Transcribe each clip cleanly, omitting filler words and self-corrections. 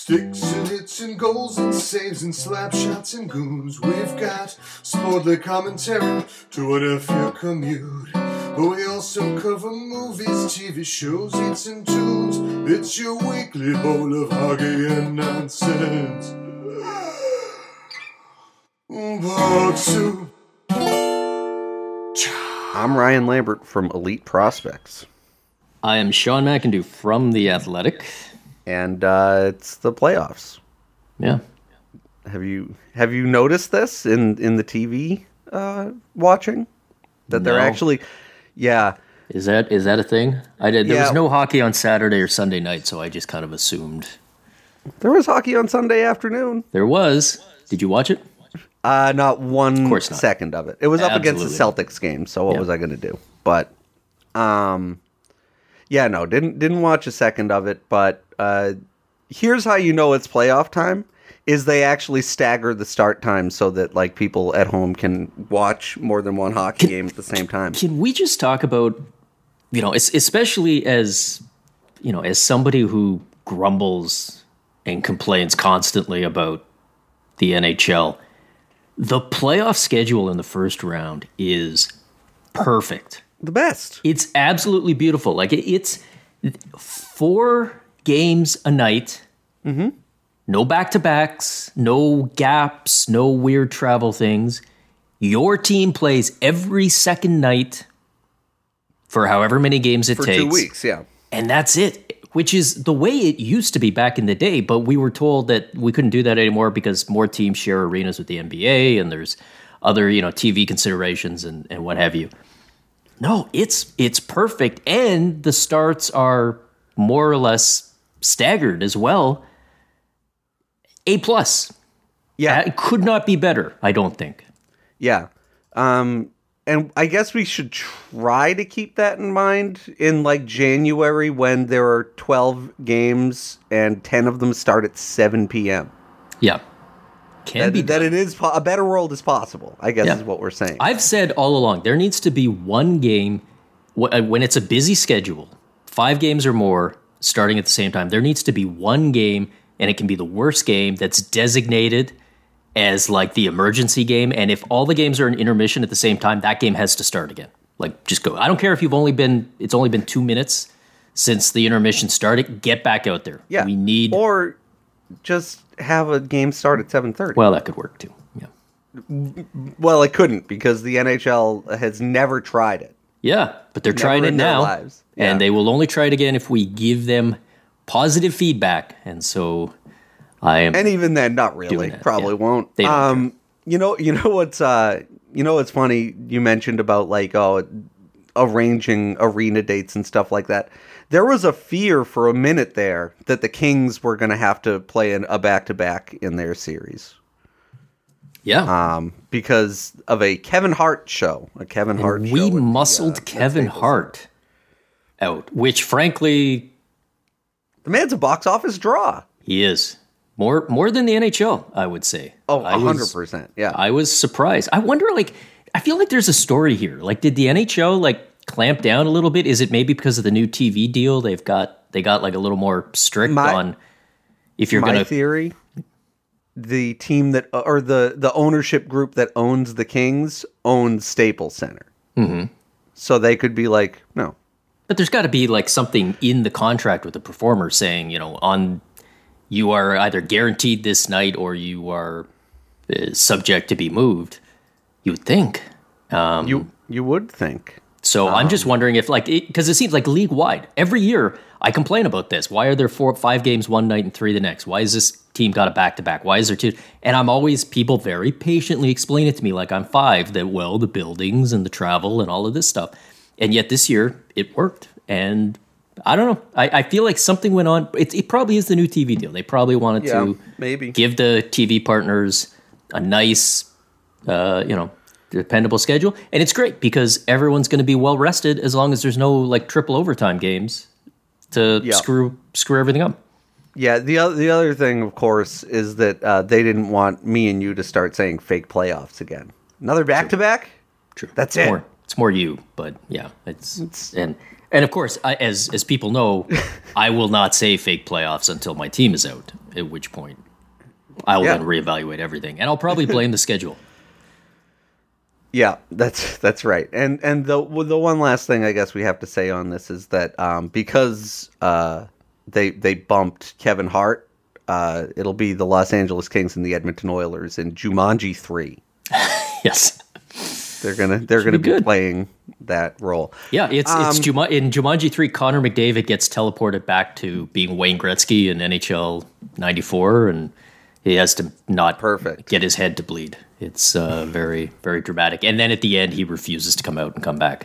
Sticks and hits and goals and saves and slap shots and goons. We've got sportly commentary to whatever your commute. But we also cover movies, TV shows, hits and tunes. It's your weekly bowl of hockey and nonsense. Part two. I'm Ryan Lambert from Elite Prospects. I am Sean McIndoe from The Athletic. And it's the playoffs. Yeah. Have you noticed this in the TV watching? That they're actually, yeah. Is that a thing? There was no hockey on Saturday or Sunday night, so I just kind of assumed. There was hockey on Sunday afternoon. There was. Did you watch it? Not one of course not. second of it. It was up against the Celtics game, so what was I going to do? But, yeah, no, didn't watch a second of it, but here's how you know it's playoff time, is they actually stagger the start time so that, like, people at home can watch more than one hockey game at the same time. Can we just talk about, especially as somebody who grumbles and complains constantly about the NHL, the playoff schedule in the first round is perfect. The best. It's absolutely beautiful. Like, it's 4 games a night. Mm-hmm. No back-to-backs, no gaps, no weird travel things. Your team plays every second night for however many games it takes. For 2 weeks, yeah. And that's it, which is the way it used to be back in the day. But we were told that we couldn't do that anymore because more teams share arenas with the NBA and there's other, TV considerations and what have you. No, it's perfect, and the starts are more or less staggered as well. A+. Yeah. It could not be better, I don't think. Yeah. And I guess we should try to keep that in mind in, like, January when there are 12 games and 10 of them start at 7 p.m. Yeah. That it is a better world is possible, I guess is what we're saying. I've said all along, there needs to be one game, when it's a busy schedule, 5 games or more starting at the same time, there needs to be one game, and it can be the worst game that's designated as like the emergency game, and if all the games are in intermission at the same time, that game has to start again. Like, just go. I don't care if it's only been 2 minutes since the intermission started, get back out there. Yeah. Or just have a game start at 7:30. Well, that could work too. Yeah. Well, it couldn't because the NHL has never tried it. Yeah, but they're trying it now, and they will only try it again if we give them positive feedback. And so, and even then, not really. Probably won't. They don't You know what's funny? You mentioned about arranging arena dates and stuff like that. There was a fear for a minute there that the Kings were going to have to play a back-to-back in their series. Yeah. Because of a Kevin Hart show. We muscled Kevin Hart out, which frankly... The man's a box office draw. He is. More than the NHL, I would say. Oh, 100%. Yeah. I was surprised. I wonder, I feel like there's a story here. Like, did the NHL, clamp down a little bit? Is it maybe because of the new TV deal? They got like a little more strict on if you're going to... My theory, the team or the ownership group that owns the Kings owns Staples Center. Mm-hmm. So they could be like, no. But there's got to be something in the contract with the performer saying, you are either guaranteed this night or you are subject to be moved. You would think. You would think. So I'm just wondering if, because it seems like league-wide, every year I complain about this. Why are there 5 games one night and 3 the next? Why is this team got a back-to-back? Why is there 2? And people very patiently explain it to me like I'm 5, that, the buildings and the travel and all of this stuff. And yet this year, it worked. And I don't know. I feel like something went on. It probably is the new TV deal. They probably wanted to maybe give the TV partners a nice, dependable schedule. And it's great because everyone's going to be well rested as long as there's no triple overtime games to screw everything up. Yeah, the other thing, of course, is that they didn't want me and you to start saying fake playoffs again. Another back-to-back? True. That's it. It's more you, but yeah, it's and of course, as people know, I will not say fake playoffs until my team is out. At which point, I will then reevaluate everything, and I'll probably blame the schedule. Yeah, that's right. And the one last thing I guess we have to say on this is that because they bumped Kevin Hart, it'll be the Los Angeles Kings and the Edmonton Oilers in Jumanji 3. Yes. They're gonna be playing that role. Yeah, it's in Jumanji 3. Connor McDavid gets teleported back to being Wayne Gretzky in NHL '94, and he has to not get his head to bleed. It's very, very dramatic. And then at the end, he refuses to come out and come back.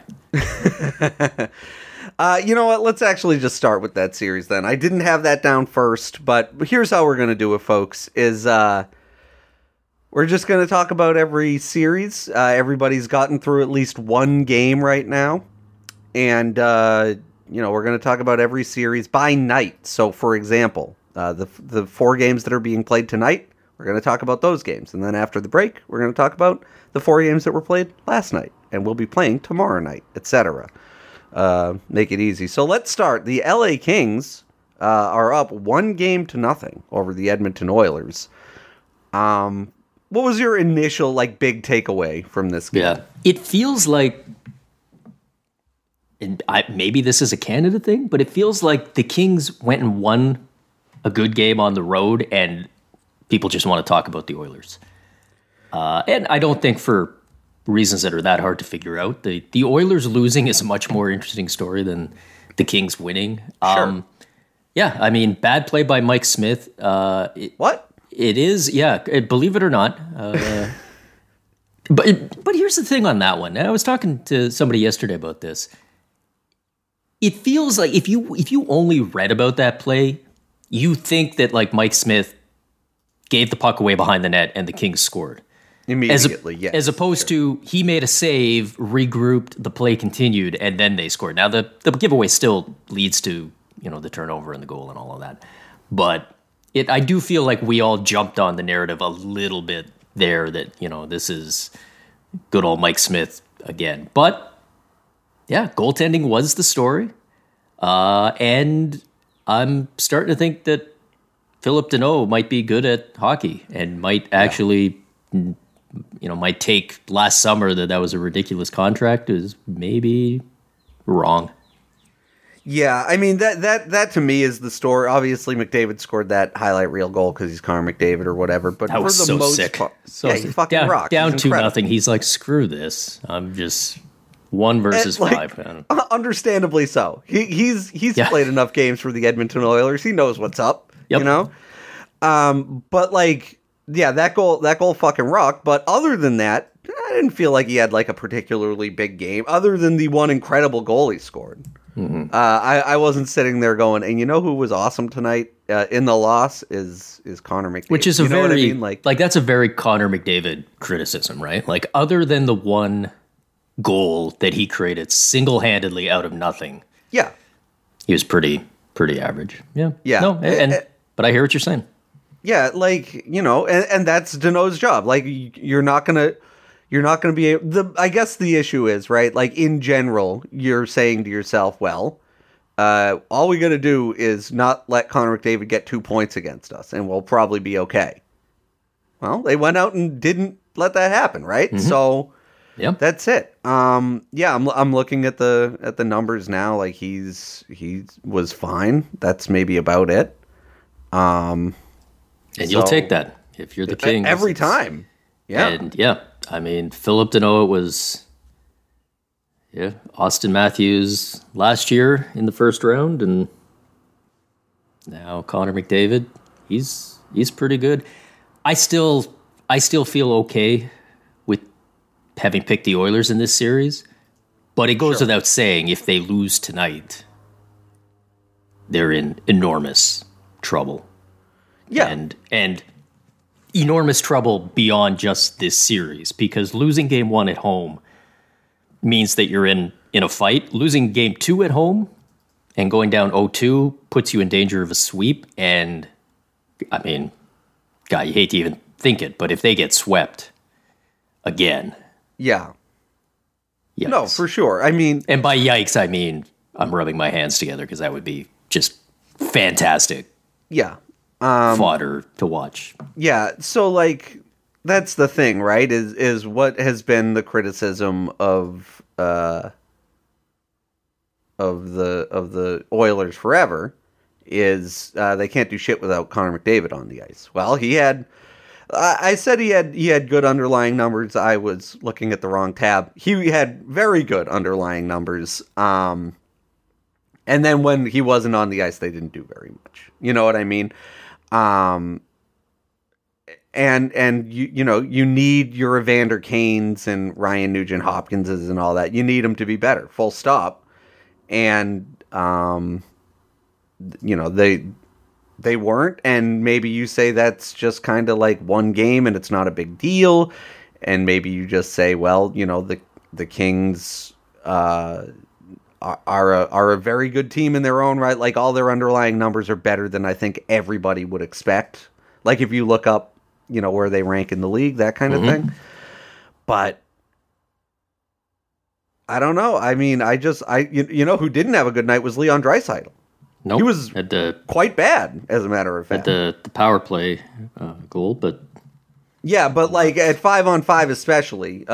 You know what? Let's actually just start with that series then. I didn't have that down first, but here's how we're gonna do it, folks. Is we're just going to talk about every series. Everybody's gotten through at least one game right now. And, we're going to talk about every series by night. So, for example, the 4 games that are being played tonight, we're going to talk about those games. And then after the break, we're going to talk about the 4 games that were played last night. And we'll be playing tomorrow night, etc. Make it easy. So, let's start. The LA Kings are up 1-0 over the Edmonton Oilers. What was your initial, big takeaway from this game? Yeah, it feels like, and maybe this is a Canada thing, but it feels like the Kings went and won a good game on the road, and people just want to talk about the Oilers. And I don't think for reasons that are that hard to figure out. The Oilers losing is a much more interesting story than the Kings winning. Sure. Yeah, I mean, bad play by Mike Smith. What? It is, yeah, believe it or not. But here's the thing on that one. And I was talking to somebody yesterday about this. It feels like if you only read about that play, you think that Mike Smith gave the puck away behind the net and the Kings scored. Immediately, yes. As opposed to he made a save, regrouped, the play continued, and then they scored. Now the giveaway still leads to the turnover and the goal and all of that, but I do feel like we all jumped on the narrative a little bit there that, this is good old Mike Smith again. But, yeah, goaltending was the story. And I'm starting to think that Philip Deneau might be good at hockey and might actually, might take last summer that was a ridiculous contract is maybe wrong. Yeah, I mean, that to me is the story. Obviously, McDavid scored that highlight reel goal because he's Connor McDavid or whatever. But that was for the so most sick. Part, he fucking rocked. Down 2-0. He's like, screw this. I'm just 1 versus 5. Understandably so. He's played enough games for the Edmonton Oilers. He knows what's up. Yep. But that goal fucking rocked. But other than that, I didn't feel like he had a particularly big game. Other than the one incredible goal he scored. Mm-hmm. I wasn't sitting there going, and who was awesome tonight in the loss is Connor McDavid. Which is that's a very Connor McDavid criticism, right? Other than the one goal that he created single-handedly out of nothing. Yeah. He was pretty average. Yeah. Yeah. No, but I hear what you're saying. Yeah, and that's Deneau's job. You're not gonna be able, I guess the issue is, right? In general, you're saying to yourself, well, all we got to do is not let Connor McDavid get 2 points against us, and we'll probably be okay. Well, they went out and didn't let that happen, right? Mm-hmm. So, that's it. I'm looking at the numbers now. He was fine. That's maybe about it. And you'll take that if you're the Kings every time. Yeah. And I mean, Philip Deneau was, Austin Matthews last year in the first round, and now Connor McDavid. He's pretty good. I still feel okay with having picked the Oilers in this series, but it goes without saying if they lose tonight, they're in enormous trouble. Yeah, and enormous trouble beyond just this series, because losing game 1 at home means that you're in a fight. Losing game 2 at home and going down 0-2 puts you in danger of a sweep. And I mean, God, you hate to even think it, but if they get swept again, Yikes. No, for sure. I mean, And by yikes, I mean I'm rubbing my hands together because that would be just fantastic yeah. fodder to watch. Yeah, so like that's the thing, right? Is what has been the criticism of the Oilers forever is they can't do shit without Connor McDavid on the ice. Well, I said he had good underlying numbers. I was looking at the wrong tab. He had very good underlying numbers. And then when he wasn't on the ice, they didn't do very much. You know what I mean? And you need your Evander Kanes and Ryan Nugent Hopkinses and all that. You need them to be better, full stop. And they weren't, and maybe you say that's just kind of like one game and it's not a big deal, and maybe you just say, well, the Kings are a very good team in their own right. Like all their underlying numbers are better than I think everybody would expect. Like if you look up, where they rank in the league, that kind of thing. But I don't know. I mean, who didn't have a good night was Leon Draisaitl. Nope. He was quite bad, as a matter of fact. At the power play goal, but yeah, but like at 5-on-5 especially,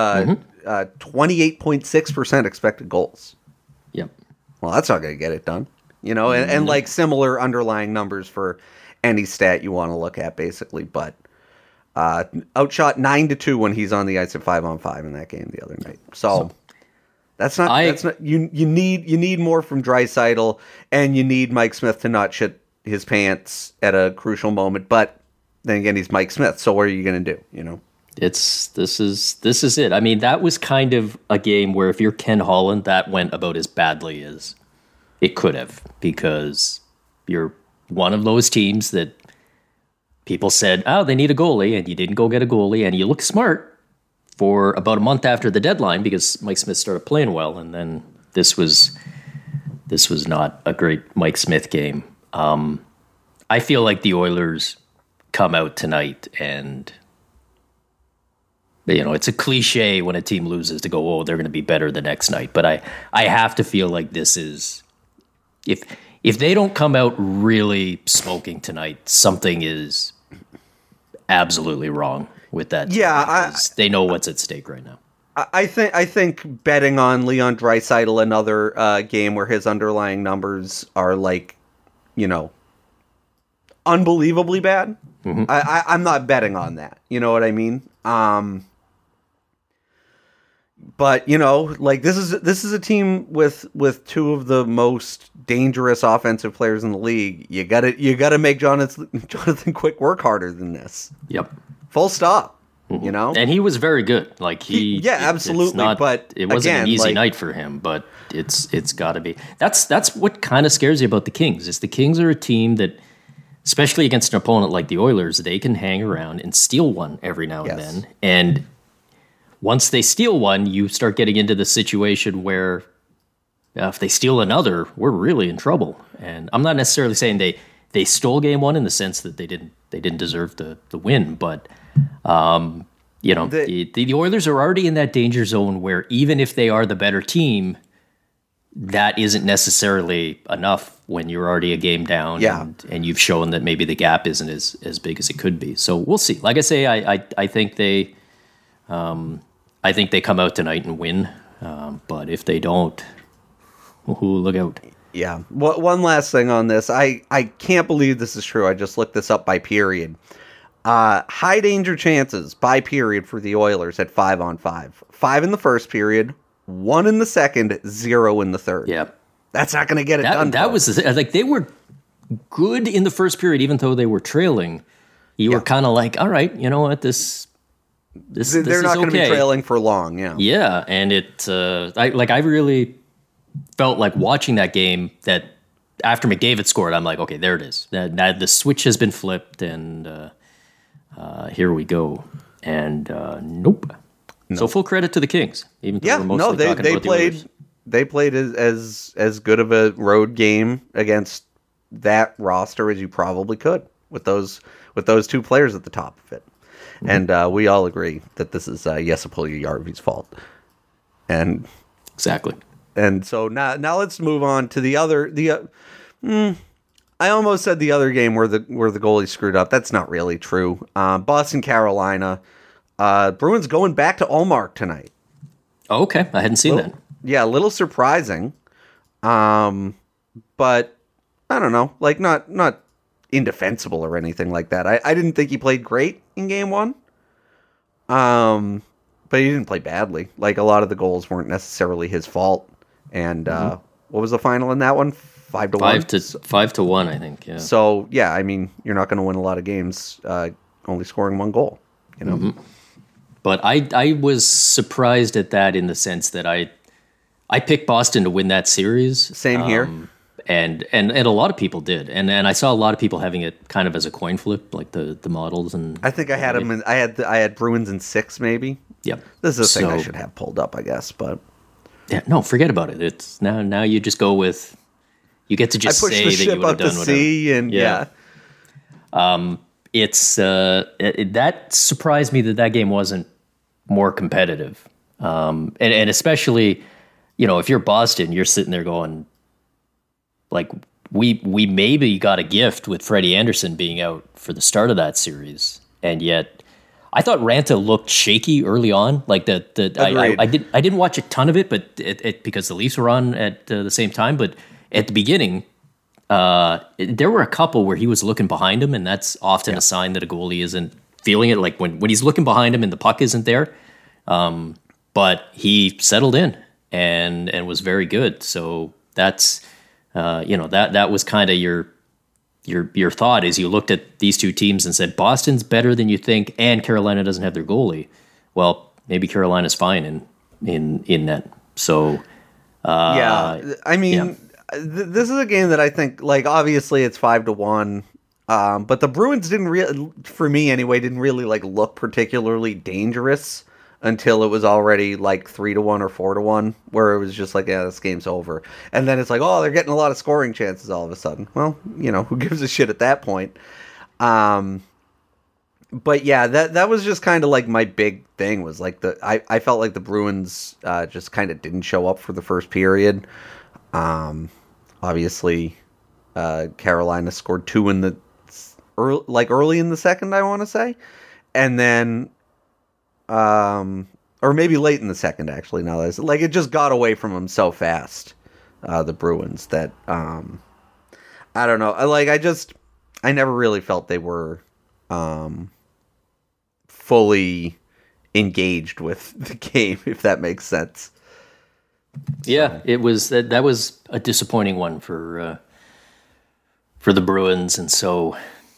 28.6% expected goals. Yep. Well, that's not going to get it done, and like similar underlying numbers for any stat you want to look at, basically. But outshot 9-2 when he's on the ice at 5-on-5 in that game the other night. So that's not you need more from Draisaitl, and you need Mike Smith to not shit his pants at a crucial moment. But then again, he's Mike Smith, so what are you going to do? This is it. I mean, that was kind of a game where if you're Ken Holland, that went about as badly as it could have, because you're one of those teams that people said, oh, they need a goalie, and you didn't go get a goalie, and you look smart for about a month after the deadline because Mike Smith started playing well, and then this was not a great Mike Smith game. I feel like the Oilers come out tonight, and it's a cliche when a team loses to go, oh, they're going to be better the next night. But I have to feel like this is, if they don't come out really smoking tonight, something is absolutely wrong with that. Yeah, they know what's at stake right now. I think betting on Leon Draisaitl another game where his underlying numbers are like, unbelievably bad. Mm-hmm. I'm not betting on that. You know what I mean? But like this is a team with two of the most dangerous offensive players in the league. You gotta make Jonathan Quick work harder than this. Yep. Full stop. Mm-hmm. And he was very good. Like absolutely. But it wasn't an easy night for him. But it's got to be. That's what kind of scares you about the Kings. Is the Kings are a team that, especially against an opponent like the Oilers, they can hang around and steal one every now and then. And once they steal one, you start getting into the situation where if they steal another, we're really in trouble. And I'm not necessarily saying they stole game one in the sense that they didn't deserve the win, but the Oilers are already in that danger zone where even if they are the better team, that isn't necessarily enough when you're already a game down, and you've shown that maybe the gap isn't as big as it could be. So we'll see. Like I say, I think they come out tonight and win. But if they don't, look out. Yeah. One last thing on this. I can't believe this is true. I just looked this up by period. High danger chances by period for the Oilers at 5-on-5. 5 in the first period, 1 in the second, 0 in the third. Yeah. That's not going to get it done. That was like they were good in the first period, even though they were trailing. You were kind of like, all right, you know what, this they're not going to be trailing for long. Yeah. Yeah. And I really felt like watching that game that after McDavid scored, I'm like, okay, there it is. Now the switch has been flipped, and here we go. And nope. No. So full credit to the Kings. Even though we're mostly talking about the Oilers. They played as good of a road game against that roster as you probably could with those two players at the top of it. Mm-hmm. And we all agree that this is Jesse Puljujärvi's fault. And Exactly. And so now let's move on to the other I almost said the other game where the goalie screwed up. That's not really true. Boston, Carolina. Bruins going back to Ullmark tonight. Oh, okay, I hadn't seen that. Yeah, a little surprising. But I don't know, like not indefensible or anything like that. I didn't think he played great in game one. But he didn't play badly. Like, a lot of the goals weren't necessarily his fault. And what was the final in that one? 5-1? 5-1, I think, yeah. So, yeah, I mean, you're not going to win a lot of games only scoring one goal, you know? Mm-hmm. But I was surprised at that in the sense that I picked Boston to win that series. Same here. And a lot of people did. And I saw a lot of people having it kind of as a coin flip, like the models. And I think I had them in, I had Bruins in 6, maybe. Yep. This is a thing I should have pulled up, I guess, but... Yeah, no, forget about it. It's now you just go with... You get to just say that you would have done whatever. And yeah. It's that surprised me that game wasn't more competitive, and especially, you know, if you're Boston, you're sitting there going, like, we maybe got a gift with Freddie Anderson being out for the start of that series, and yet I thought Ranta looked shaky early on. Like I didn't watch a ton of it, but because the Leafs were on at the same time, but. At the beginning, there were a couple where he was looking behind him, and that's often a sign that a goalie isn't feeling it. Like when he's looking behind him and the puck isn't there, but he settled in and was very good. So that's that was kind of your thought as you looked at these two teams and said Boston's better than you think, and Carolina doesn't have their goalie. Well, maybe Carolina's fine in that. So I mean. Yeah. This is a game that I think, like, obviously it's 5-1, but the Bruins didn't really, for me anyway, didn't really like look particularly dangerous until it was already like 3-1 or 4-1, where it was just like, yeah, this game's over. And then it's like, oh, they're getting a lot of scoring chances all of a sudden. Well, you know, who gives a shit at that point? But yeah, that was just kind of like my big thing was like I felt like the Bruins just kind of didn't show up for the first period. Obviously, Carolina scored 2 in the early in the second, I want to say, and then, or maybe late in the second, actually. Now that like it just got away from them so fast, the Bruins, that I don't know. I never really felt they were fully engaged with the game, if that makes sense. Yeah, it was that was a disappointing one for the Bruins, and so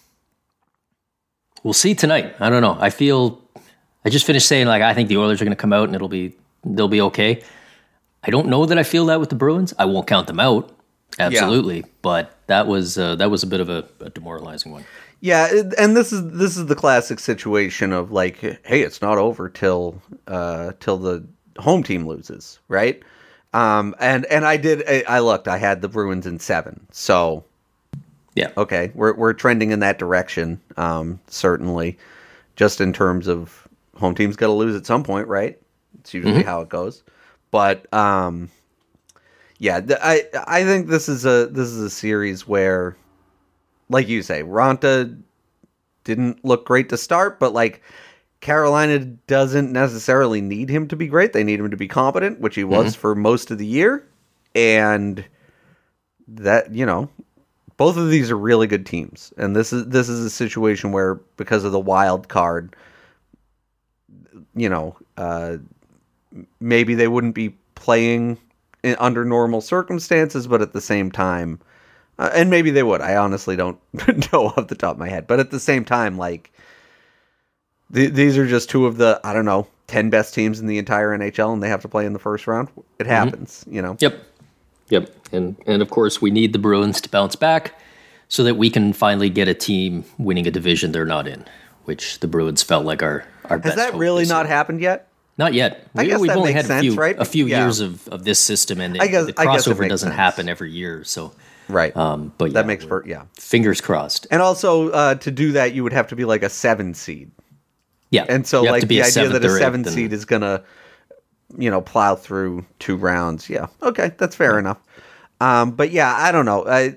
we'll see tonight. I don't know. I just finished saying, like, I think the Oilers are going to come out and they'll be okay. I don't know that I feel that with the Bruins. I won't count them out, absolutely, but that was a bit of a demoralizing one. Yeah, and this is the classic situation of like, hey, it's not over till the home team loses, right? And I looked. I had the Bruins in 7, so yeah, okay, we're trending in that direction. Certainly, just in terms of home team's got to lose at some point, right? It's usually how it goes. But yeah, I think this is a series where, like you say, Ranta didn't look great to start, but like, Carolina doesn't necessarily need him to be great. They need him to be competent, which he was for most of the year. And that, you know, both of these are really good teams. And this is a situation where, because of the wild card, you know, maybe they wouldn't be playing under normal circumstances, but at the same time, and maybe they would. I honestly don't know off the top of my head. But at the same time, like, these are just 2 of the, I don't know, 10 best teams in the entire NHL, and they have to play in the first round. It happens, you know? Yep. And of course, we need the Bruins to bounce back so that we can finally get a team winning a division they're not in, which the Bruins felt like our best. Has that really not happened yet? Not yet. We've only had a few years of this system, and the crossover doesn't happen every year. So right, but yeah, that makes fingers crossed. And also, to do that, you would have to be like a 7 seed. Yeah, and so like the idea that a 7 seed is gonna plow through 2 rounds. Yeah, okay, that's fair enough. But yeah, I don't know.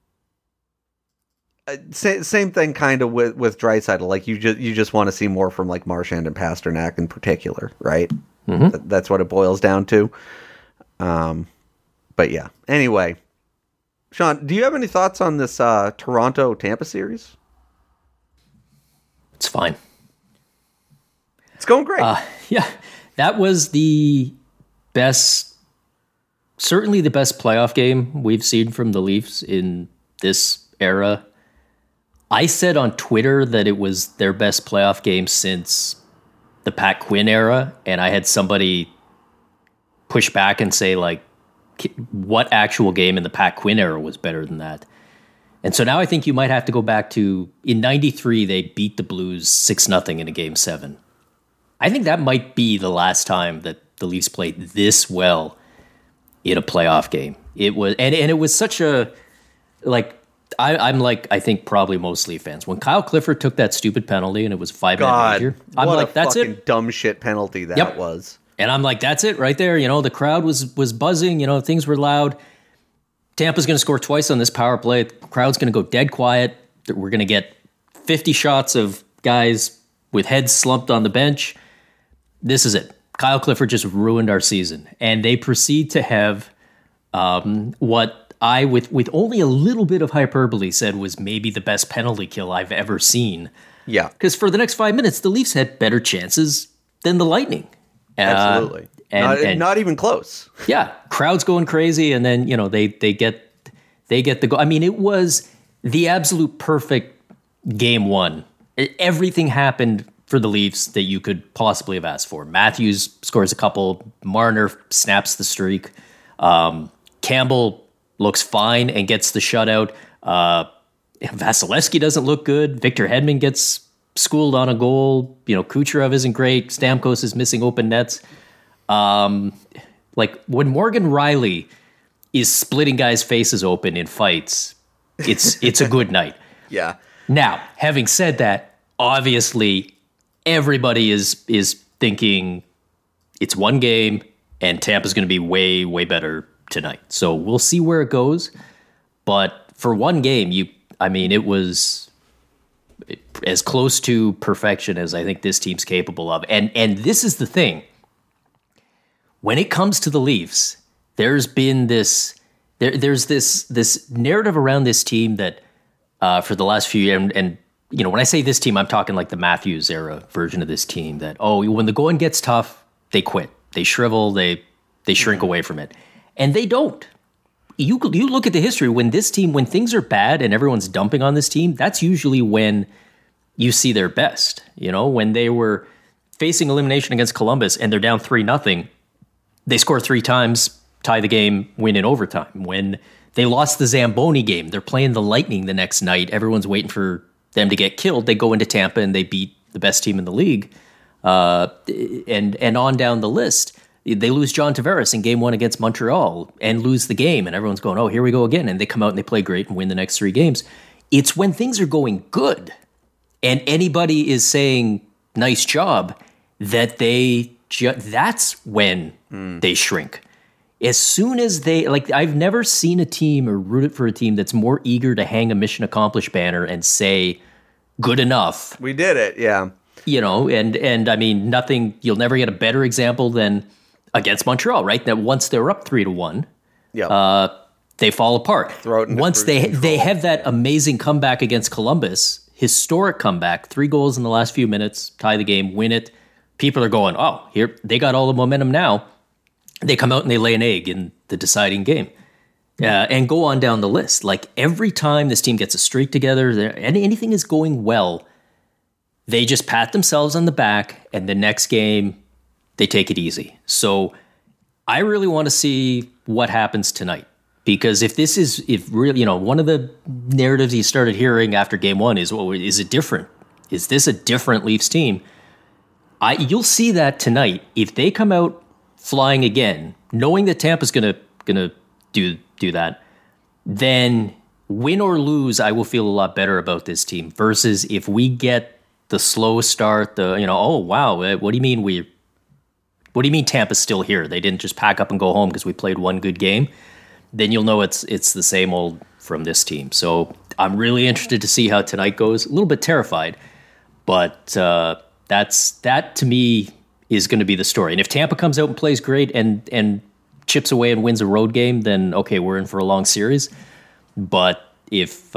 Same thing kind of with Draisaitl. Like you just want to see more from like Marchand and Pasternak in particular, right? Mm-hmm. That's what it boils down to. But yeah. Anyway, Sean, do you have any thoughts on this Toronto Tampa series? It's fine. It's going great. Yeah, that was the best, certainly the best playoff game we've seen from the Leafs in this era. I said on Twitter that it was their best playoff game since the Pat Quinn era, and I had somebody push back and say, like, what actual game in the Pat Quinn era was better than that? And so now I think you might have to go back to, in 93, they beat the Blues 6-0 in a Game 7. I think that might be the last time that the Leafs played this well in a playoff game. It was, and it was such a, like, I'm like, I think probably most Leaf fans. When Kyle Clifford took that stupid penalty and it was 5-minute major, I'm what like, a that's fucking it. Dumb shit penalty that was. And I'm like, that's it right there. The crowd was buzzing. Things were loud. Tampa's going to score twice on this power play. The crowd's going to go dead quiet. We're going to get 50 shots of guys with heads slumped on the bench. This is it. Kyle Clifford just ruined our season. And they proceed to have what I, with only a little bit of hyperbole, said was maybe the best penalty kill I've ever seen. Yeah. Because for the next 5 minutes, the Leafs had better chances than the Lightning. Absolutely. And not even close. Yeah. Crowd's going crazy, and then, they get the goal. I mean, it was the absolute perfect Game 1. Everything happened for the Leafs that you could possibly have asked for. Matthews scores a couple. Marner snaps the streak. Campbell looks fine and gets the shutout. Vasilevsky doesn't look good. Victor Hedman gets schooled on a goal. Kucherov isn't great. Stamkos is missing open nets. Like when Morgan Riley is splitting guys' faces open in fights, it's a good night. Yeah. Now, having said that, obviously everybody is thinking it's one game and Tampa's going to be way, way better tonight. So we'll see where it goes. But for one game, it was as close to perfection as I think this team's capable of. And this is the thing. When it comes to the Leafs, there's been this narrative around this team that for the last few years, and when I say this team, I'm talking like the Matthews era version of this team, that, when the going gets tough, they quit. They shrivel, they shrink away from it. And they don't. You look at the history, when things are bad and everyone's dumping on this team, that's usually when you see their best. When they were facing elimination against Columbus and they're down 3-0, they score 3 times, tie the game, win in overtime. When they lost the Zamboni game, they're playing the Lightning the next night, everyone's waiting for them to get killed. They go into Tampa and they beat the best team in the league. And on down the list. They lose John Tavares in Game 1 against Montreal and lose the game, and everyone's going, here we go again. And they come out and they play great and win the next 3 games. It's when things are going good and anybody is saying, nice job, that that's when they shrink. As soon as I've never seen a team or rooted for a team that's more eager to hang a mission accomplished banner and say, good enough. We did it, yeah. And I mean, you'll never get a better example than against Montreal, right? That once they're up 3-1, they fall apart. Once they have that amazing comeback against Columbus, historic comeback, 3 goals in the last few minutes, tie the game, win it. People are going, here, they got all the momentum now. They come out and they lay an egg in the deciding game. And go on down the list. Like every time this team gets a streak together, anything is going well, they just pat themselves on the back, and the next game, they take it easy. So I really want to see what happens tonight. Because if really, one of the narratives you started hearing after Game 1 is, is it different? Is this a different Leafs team? You'll see that tonight. If they come out flying again, knowing that Tampa's gonna do that, then win or lose, I will feel a lot better about this team. Versus if we get the slow start, what do you mean what do you mean Tampa's still here? They didn't just pack up and go home because we played one good game. Then you'll know it's the same old from this team. So I'm really interested to see how tonight goes. A little bit terrified, but that to me is going to be the story. And if Tampa comes out and plays great and chips away and wins a road game, then okay, we're in for a long series. But if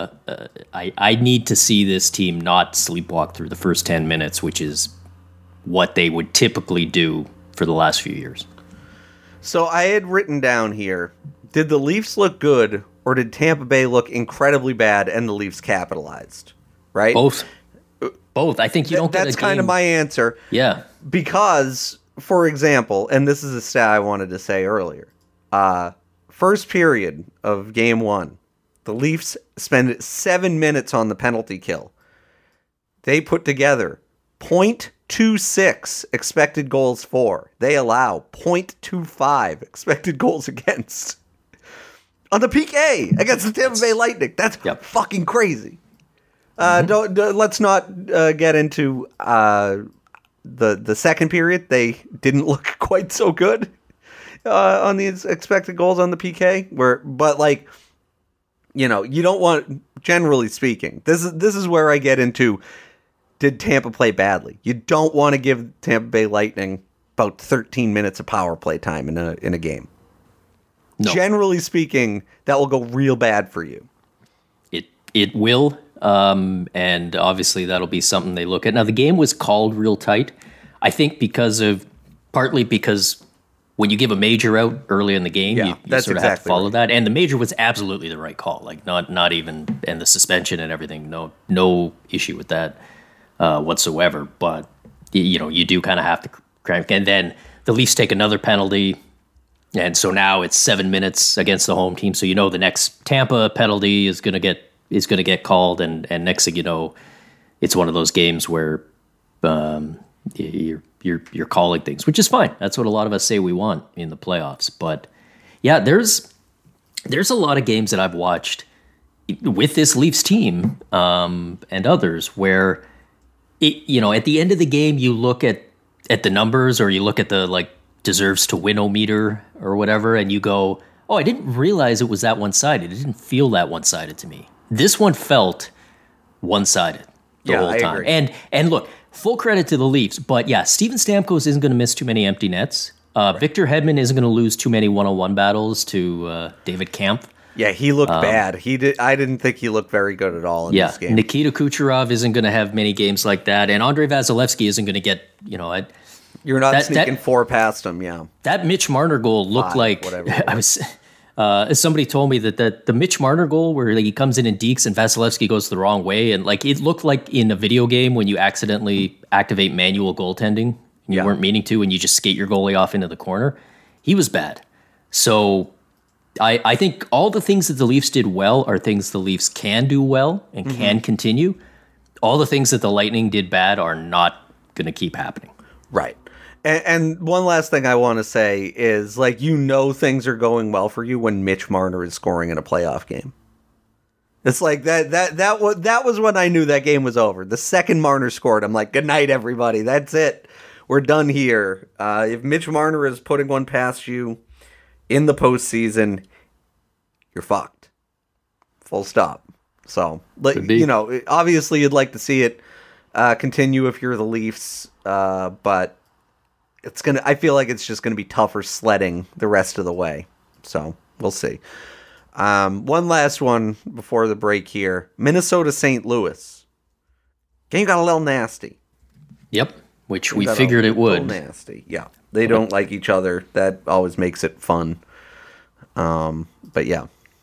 I need to see this team not sleepwalk through the first 10 minutes, which is what they would typically do for the last few years. So I had written down here, did the Leafs look good or did Tampa Bay look incredibly bad and the Leafs capitalized? Right? Both. I think you don't get that's kind of my answer. Yeah. Because, for example, and this is a stat I wanted to say earlier, first period of game 1, the Leafs spend 7 minutes on the penalty kill. They put together 0.26 expected goals for. They allow 0.25 expected goals against. On the PK against the Tampa Bay Lightning. That's fucking crazy. Let's not get into the second period. They didn't look quite so good on the expected goals on the PK. But you don't want, generally speaking, this is where I get into, did Tampa play badly? You don't want to give Tampa Bay Lightning about 13 minutes of power play time in a game. No. Generally speaking, that will go real bad for you. It will. And obviously that'll be something they look at. Now the game was called real tight. I think partly because when you give a major out early in the game, you sort of have to follow that. And the major was absolutely the right call. Like not even, and the suspension and everything, no issue with that whatsoever. But you do kind of have to crank. And then the Leafs take another penalty. And so now it's 7 minutes against the home team. So the next Tampa penalty is going to get called, and next thing you know, it's one of those games where you're calling things, which is fine. That's what a lot of us say we want in the playoffs. But yeah, there's a lot of games that I've watched with this Leafs team and others where at the end of the game you look at the numbers, or you look at the deserves to win-o-meter or whatever, and you go, oh, I didn't realize it was that one-sided. It didn't feel that one-sided to me. This one felt one-sided the whole time. I agree. And look, full credit to the Leafs, but yeah, Steven Stamkos isn't going to miss too many empty nets. Victor Hedman isn't going to lose too many one-on-one battles to David Kampf. Yeah, he looked bad. I didn't think he looked very good at all in this game. Nikita Kucherov isn't going to have many games like that, and Andrei Vasilevsky isn't going to get, you're not sneaking 4 past him, yeah. That Mitch Marner goal looked like I was. Somebody told me that the Mitch Marner goal where he comes in and dekes and Vasilevsky goes the wrong way, and it looked like in a video game when you accidentally activate manual goaltending, and you weren't meaning to, and you just skate your goalie off into the corner. He was bad. So I think all the things that the Leafs did well are things the Leafs can do well and can continue. All the things that the Lightning did bad are not going to keep happening. Right. And one last thing I want to say is, things are going well for you when Mitch Marner is scoring in a playoff game. It's like that was when I knew that game was over. The second Marner scored, I'm like, good night, everybody. That's it. We're done here. If Mitch Marner is putting one past you in the postseason, you're fucked. Full stop. So, obviously you'd like to see it continue if you're the Leafs, but I feel like it's just gonna be tougher sledding the rest of the way. So we'll see. One last one before the break here. Minnesota St. Louis. Game got a little nasty. Yep, which we figured it would. Nasty. Yeah. They don't like each other. That always makes it fun. But yeah.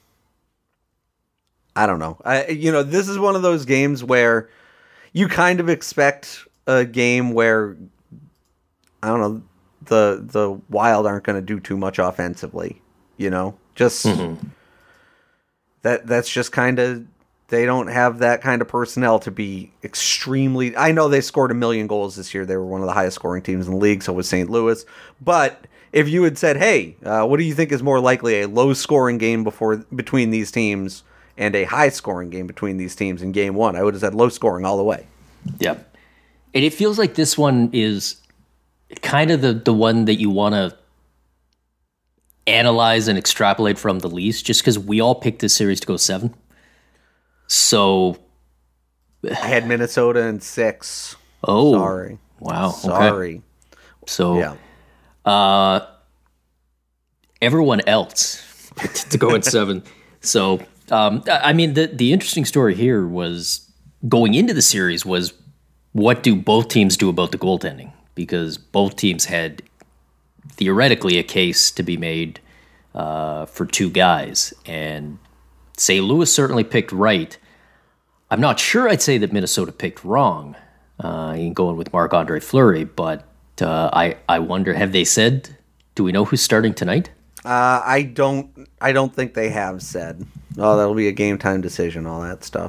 I don't know. This is one of those games where you kind of expect a game where, I don't know, the Wild aren't going to do too much offensively, just that's just kind of, they don't have that kind of personnel to be extremely, I know they scored 1 million goals this year. They were one of the highest scoring teams in the league. So was St. Louis. But if you had said, hey, what do you think is more likely, a low scoring game between these teams and a high scoring game between these teams in game 1, I would have said low scoring all the way. Yep. And it feels like this one is kind of the one that you want to analyze and extrapolate from the least, just because we all picked this series to go 7. So I had Minnesota in 6. Oh, sorry. Wow. Sorry. Okay. So, yeah. Everyone else to go in 7. So, I mean, the interesting story here was going into the series was what do both teams do about the goaltending? Because both teams had theoretically a case to be made for 2 guys. And St. Louis certainly picked right. I'm not sure I'd say that Minnesota picked wrong in going with Marc-Andre Fleury, but I wonder, have they said, do we know who's starting tonight? I don't think they have said. Oh, that'll be a game time decision, all that stuff.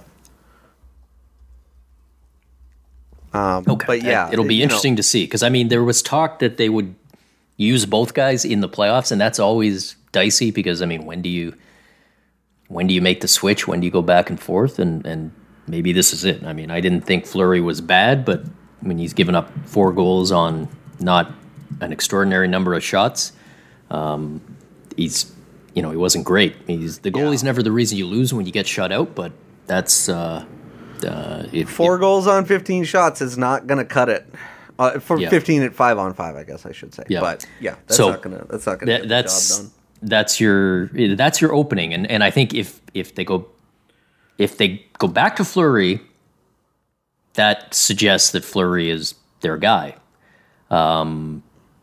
Okay. But yeah, it'll be interesting to see, because I mean, there was talk that they would use both guys in the playoffs, and that's always dicey because I mean, when do you make the switch? When do you go back and forth? And maybe this is it. I mean, I didn't think Fleury was bad, but when he's given up 4 goals on not an extraordinary number of shots, he wasn't great. The goalie's never the reason you lose when you get shut out, but that's 4 goals on 15 shots is not going to cut it. 15 at 5-on-5, I guess I should say. Yeah. But yeah, that's not going to get the job done. That's your opening, and I think if they go back to Fleury, that suggests that Fleury is their guy, or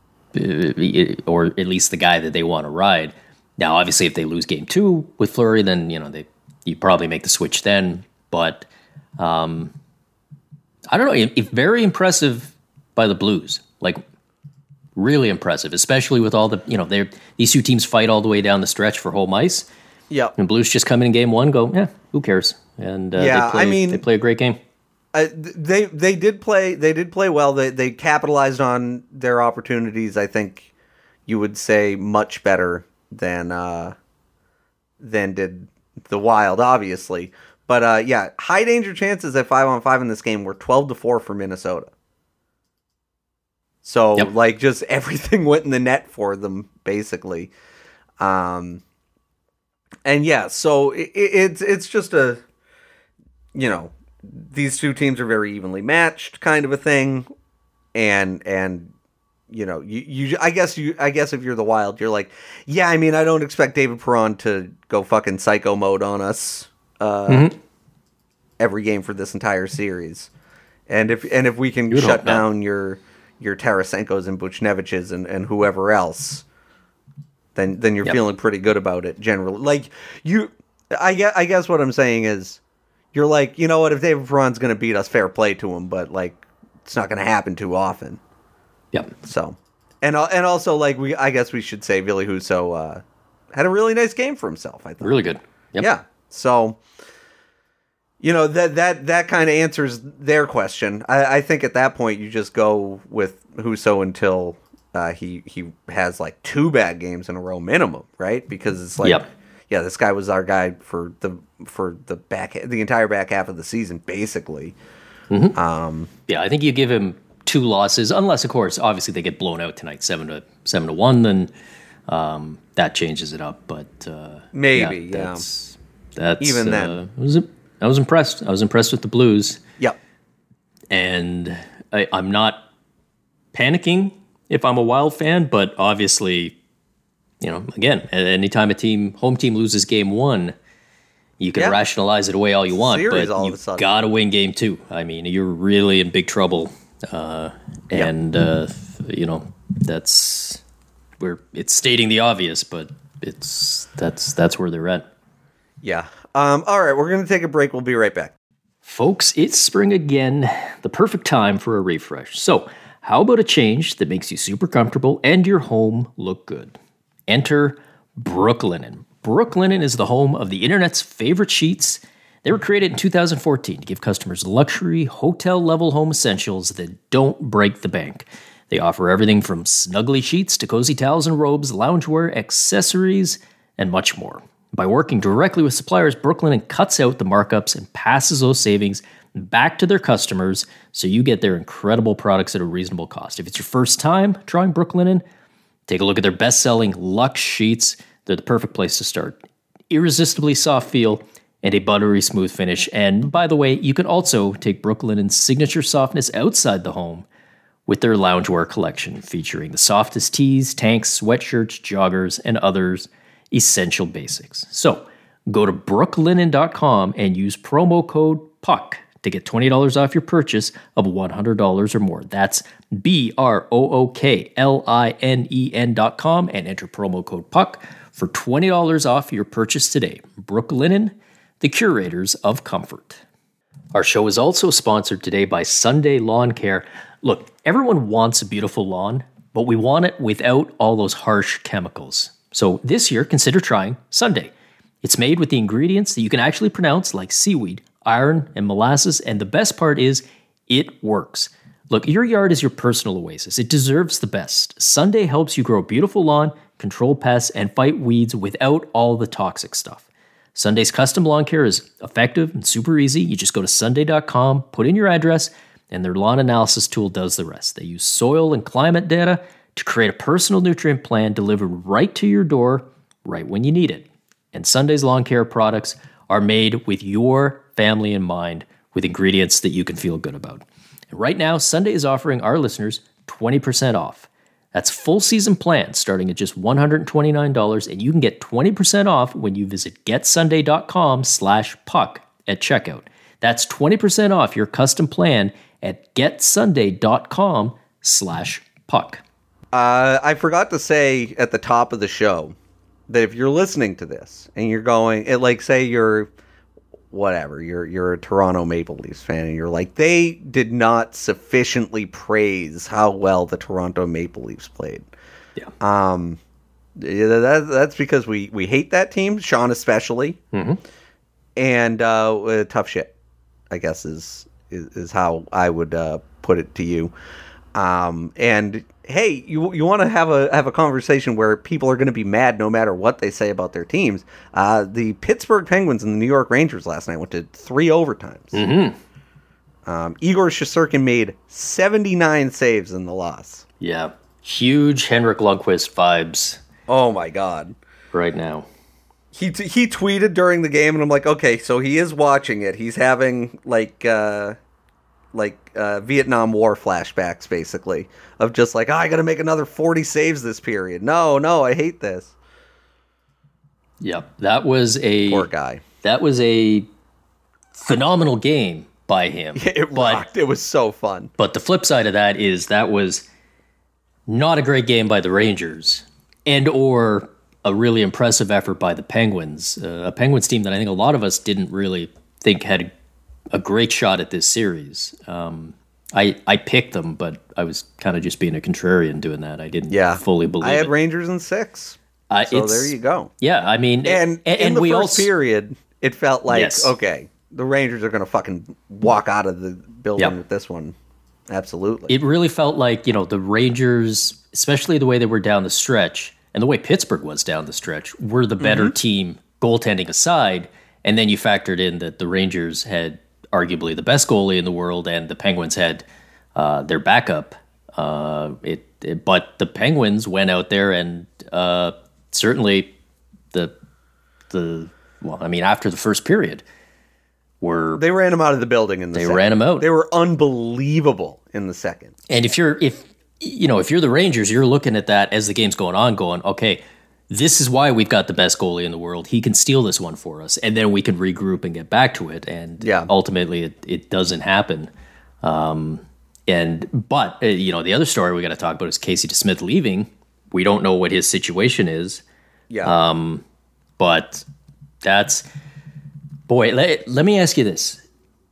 at least the guy that they want to ride. Now, obviously, if they lose game 2 with Fleury, then you probably make the switch then. But I don't know. It's very impressive by the Blues, like really impressive, especially with all the these 2 teams fight all the way down the stretch for home ice. Yeah, and Blues just come in game 1, go, who cares? And they play a great game. They did play well. They capitalized on their opportunities. I think you would say much better than did the Wild, obviously. But high danger chances at 5-on-5 in this game were 12-4 for Minnesota. So just everything went in the net for them basically. So it's just a these 2 teams are very evenly matched kind of a thing, and I guess if you're the Wild, you're like, yeah, I mean, I don't expect David Perron to go fucking psycho mode on us every game for this entire series, and if we can shut down your Tarasenkos and Buchneviches and whoever else, then you're feeling pretty good about it generally. Like I guess what I'm saying is, you're like, you know what, if David Perron's going to beat us, fair play to him, but like it's not going to happen too often. Yep. So, and also like I guess we should say Ville Husso had a really nice game for himself. I thought really good. Yep. Yeah. So, that kind of answers their question. I think at that point you just go with Husso until he has like 2 bad games in a row minimum, right? Because it's like, yeah, this guy was our guy for the entire back half of the season, basically. Mm-hmm. I think you give him 2 losses, unless of course, obviously they get blown out tonight, 7-1. Then that changes it up. But maybe, that's even then. I was impressed. I was impressed with the Blues. Yep. And I'm not panicking if I'm a Wild fan, but obviously, again, anytime home team loses game 1, you can rationalize it away all you want, but you've got to win game 2. I mean, you're really in big trouble. That's it's stating the obvious, but that's where they're at. Yeah. All right, we're going to take a break. We'll be right back. Folks, it's spring again, the perfect time for a refresh. So, how about a change that makes you super comfortable and your home look good? Enter Brooklinen. Brooklinen is the home of the internet's favorite sheets. They were created in 2014 to give customers luxury, hotel-level home essentials that don't break the bank. They offer everything from snuggly sheets to cozy towels and robes, loungewear, accessories, and much more. By working directly with suppliers, Brooklinen cuts out the markups and passes those savings back to their customers so you get their incredible products at a reasonable cost. If it's your first time trying Brooklinen, take a look at their best-selling Luxe sheets. They're the perfect place to start. Irresistibly soft feel and a buttery smooth finish. And by the way, you can also take Brooklinen's signature softness outside the home with their loungewear collection, featuring the softest tees, tanks, sweatshirts, joggers, and others essential basics. So go to brooklinen.com and use promo code PUCK to get $20 off your purchase of $100 or more. That's BROOKLINEN.com and enter promo code PUCK for $20 off your purchase today. Brooklinen, the curators of comfort. Our show is also sponsored today by Sunday Lawn Care. Look, everyone wants a beautiful lawn, but we want it without all those harsh chemicals. So this year, consider trying Sunday. It's made with the ingredients that you can actually pronounce, like seaweed, iron, and molasses, and the best part is, it works. Look, your yard is your personal oasis. It deserves the best. Sunday helps you grow a beautiful lawn, control pests, and fight weeds without all the toxic stuff. Sunday's custom lawn care is effective and super easy. You just go to sunday.com, put in your address, and their lawn analysis tool does the rest. They use soil and climate data to create a personal nutrient plan delivered right to your door, right when you need it. And Sunday's lawn care products are made with your family in mind, with ingredients that you can feel good about. And right now, Sunday is offering our listeners 20% off. That's full season plans starting at just $129, and you can get 20% off when you visit getsunday.com/puck at checkout. That's 20% off your custom plan at getsunday.com/puck. I forgot to say at the top of the show that if you're listening to this and you're going, like, say you're a Toronto Maple Leafs fan, and you're like, they did not sufficiently praise how well the Toronto Maple Leafs played. Yeah. That's because we hate that team, Sean especially, and tough shit, I guess is how I would put it to you. And hey, you want to have a conversation where people are going to be mad no matter what they say about their teams. The Pittsburgh Penguins and the New York Rangers last night went to 3 overtimes. Igor Shesterkin made 79 saves in the loss. Yeah. Huge Henrik Lundqvist vibes. Oh my God. Right now. He tweeted during the game, and I'm like, okay, so he is watching it. He's having Vietnam War flashbacks, basically, of just like, I got to make another 40 saves this period. No, I hate this. Yep, that was a poor guy. That was a phenomenal game by him. It rocked. It was so fun. But the flip side of that is that was not a great game by the Rangers, and or a really impressive effort by the Penguins. A Penguins team that I think a lot of us didn't really think had a great shot at this series. I picked them, but I was kind of just being a contrarian doing that. I didn't fully believe it. I had Rangers in 6. So there you go. Yeah, I mean... And in the first period, it felt like, okay, the Rangers are going to fucking walk out of the building with this one. Absolutely. It really felt like, the Rangers, especially the way they were down the stretch, and the way Pittsburgh was down the stretch, were the better team, goaltending aside. And then you factored in that the Rangers had arguably the best goalie in the world, and the Penguins had their backup. But the Penguins went out there and certainly after the first period, they ran him out of the building in the second. They ran him out. They were unbelievable in the second. And if you're the Rangers, you're looking at that as the game's going on, going, okay, this is why we've got the best goalie in the world. He can steal this one for us, and then we can regroup and get back to it. And ultimately, it doesn't happen. The other story we got to talk about is Casey DeSmith leaving. We don't know what his situation is. Yeah. But that's let me ask you this: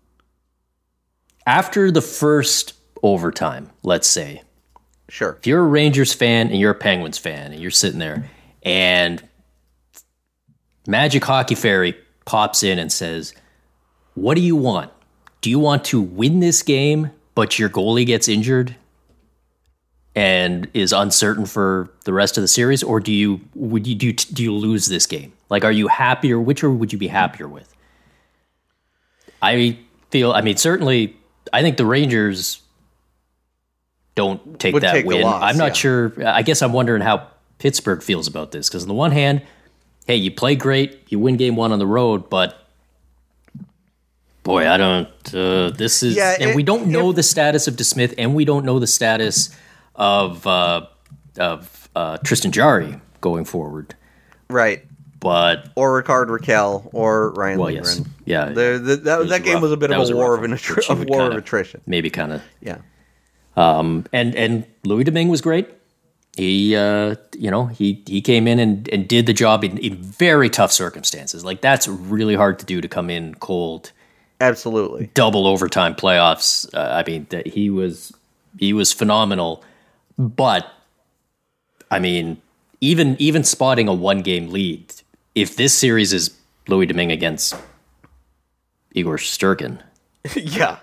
after the first overtime, let's say, sure, if you're a Rangers fan and you're a Penguins fan, and you're sitting there, and Magic Hockey Fairy pops in and says, what do you want? Do you want to win this game, but your goalie gets injured and is uncertain for the rest of the series? Or do you lose this game? Like, are you happier? Which one would you be happier with? feel. I mean, certainly, I think the Rangers don't take Would that take the win. loss, I'm not yeah. sure. I guess I'm wondering how Pittsburgh feels about this, because on the one hand, hey, you play great, you win game one on the road, but boy, I don't. This is, Yeah, and we don't know the status of DeSmith, and we don't know the status of Tristan Jarry going forward. Right. But Or Ricard Raquel or Ryan well, Lindgren. yes, yeah, That game rough. was a bit That of was a war rough of one, which you would war of kinda- attrition. maybe kind of. Yeah. And Louis Domingue was great. He he came in and did the job in very tough circumstances. Like, that's really hard to do, to come in cold, Absolutely. double overtime playoffs. I mean, he was phenomenal. But I mean, even spotting a 1-game lead, if this series is Louis Domingue against Igor Shesterkin, Yeah.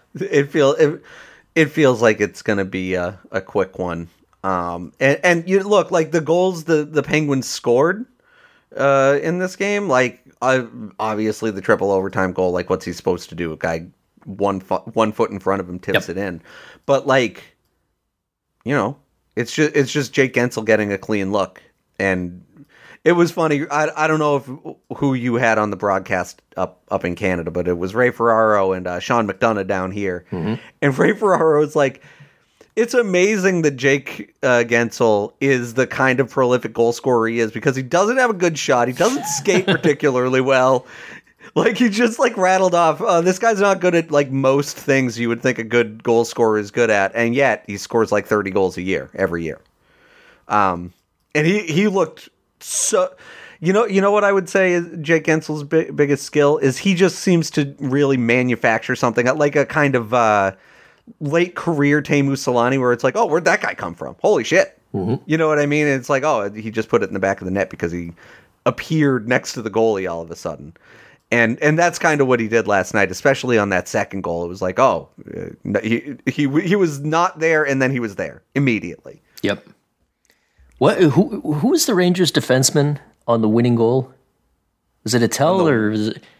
It feels like it's going to be a quick one. And you look, like, the goals the Penguins scored in this game, like, obviously the triple overtime goal, like, what's he supposed to do? A guy one foot in front of him tips it in. But, like, you know, it's just Jake Gensel getting a clean look. And it was funny. I don't know who you had on the broadcast up in Canada, but it was Ray Ferraro and Sean McDonough down here. Mm-hmm. And Ray Ferraro was like, it's amazing that Jake Gensel is the kind of prolific goal scorer he is, because he doesn't have a good shot. He doesn't skate particularly well. Like, he just, like, rattled off, this guy's not good at, like, most things you would think a good goal scorer is good at, and yet he scores, like, 30 goals a year, every year. And he looked so... You know what I would say is Jake Gensel's biggest skill is he just seems to really manufacture something, like a kind of late career Teemu Solani, where it's like, oh, where'd that guy come from? Holy shit. Mm-hmm. You know what I mean? It's like, oh, he just put it in the back of the net because he appeared next to the goalie all of a sudden. And that's kind of what he did last night, especially on that second goal. It was like, oh, he was not there, and then he was there immediately. Yep. What? Who was the Rangers defenseman on the winning goal? Was it Attell or? Was it...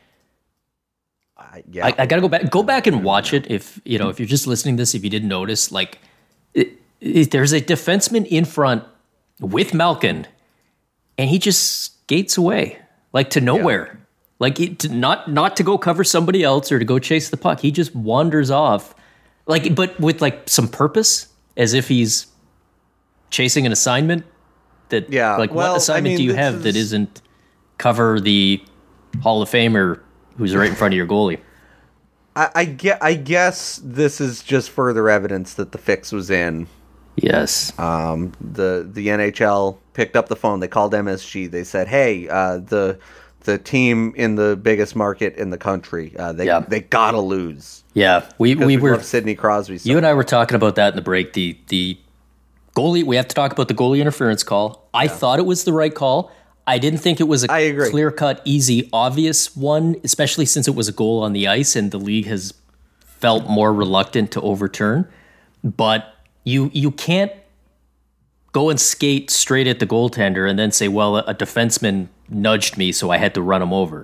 Yeah, I gotta go back and watch it. If you're just listening to this, if you didn't notice, like, there's a defenseman in front with Malkin, and he just skates away, like, to nowhere. Yeah. Like, not to go cover somebody else or to go chase the puck. He just wanders off, like, but with, like, some purpose, as if he's chasing an assignment. That, yeah. Like, what assignment do you have that isn't cover the Hall of Famer who's right in front of your goalie? I guess this is just further evidence that the fix was in. Yes. The NHL picked up the phone. They called MSG. They said, "Hey, the team in the biggest market in the country, they gotta lose." Yeah, we were love Sidney Crosby. So you and I were talking about that in the break. The goalie. We have to talk about the goalie interference call. I thought it was the right call. I didn't think it was a clear-cut, easy, obvious one, especially since it was a goal on the ice and the league has felt more reluctant to overturn. But you can't go and skate straight at the goaltender and then say, well, a defenseman nudged me, so I had to run him over.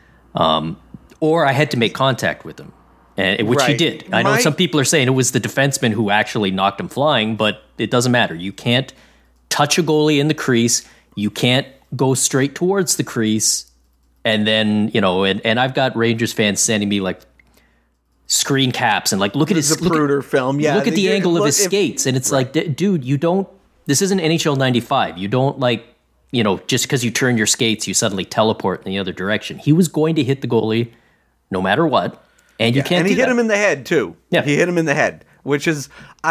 Or I had to make contact with him, which he did. I know some people are saying it was the defenseman who actually knocked him flying, but it doesn't matter. You can't touch a goalie in the crease. You can't go straight towards the crease. And then, and I've got Rangers fans sending me, like, screen caps and, like, look at his Zapruder film. Yeah, look at the angle of his skates. And it's like, dude, you don't, this isn't NHL 95. You don't, like, just because you turn your skates, you suddenly teleport in the other direction. He was going to hit the goalie no matter what. And you can't. And he hit him in the head too. Yeah, he hit him in the head, which is,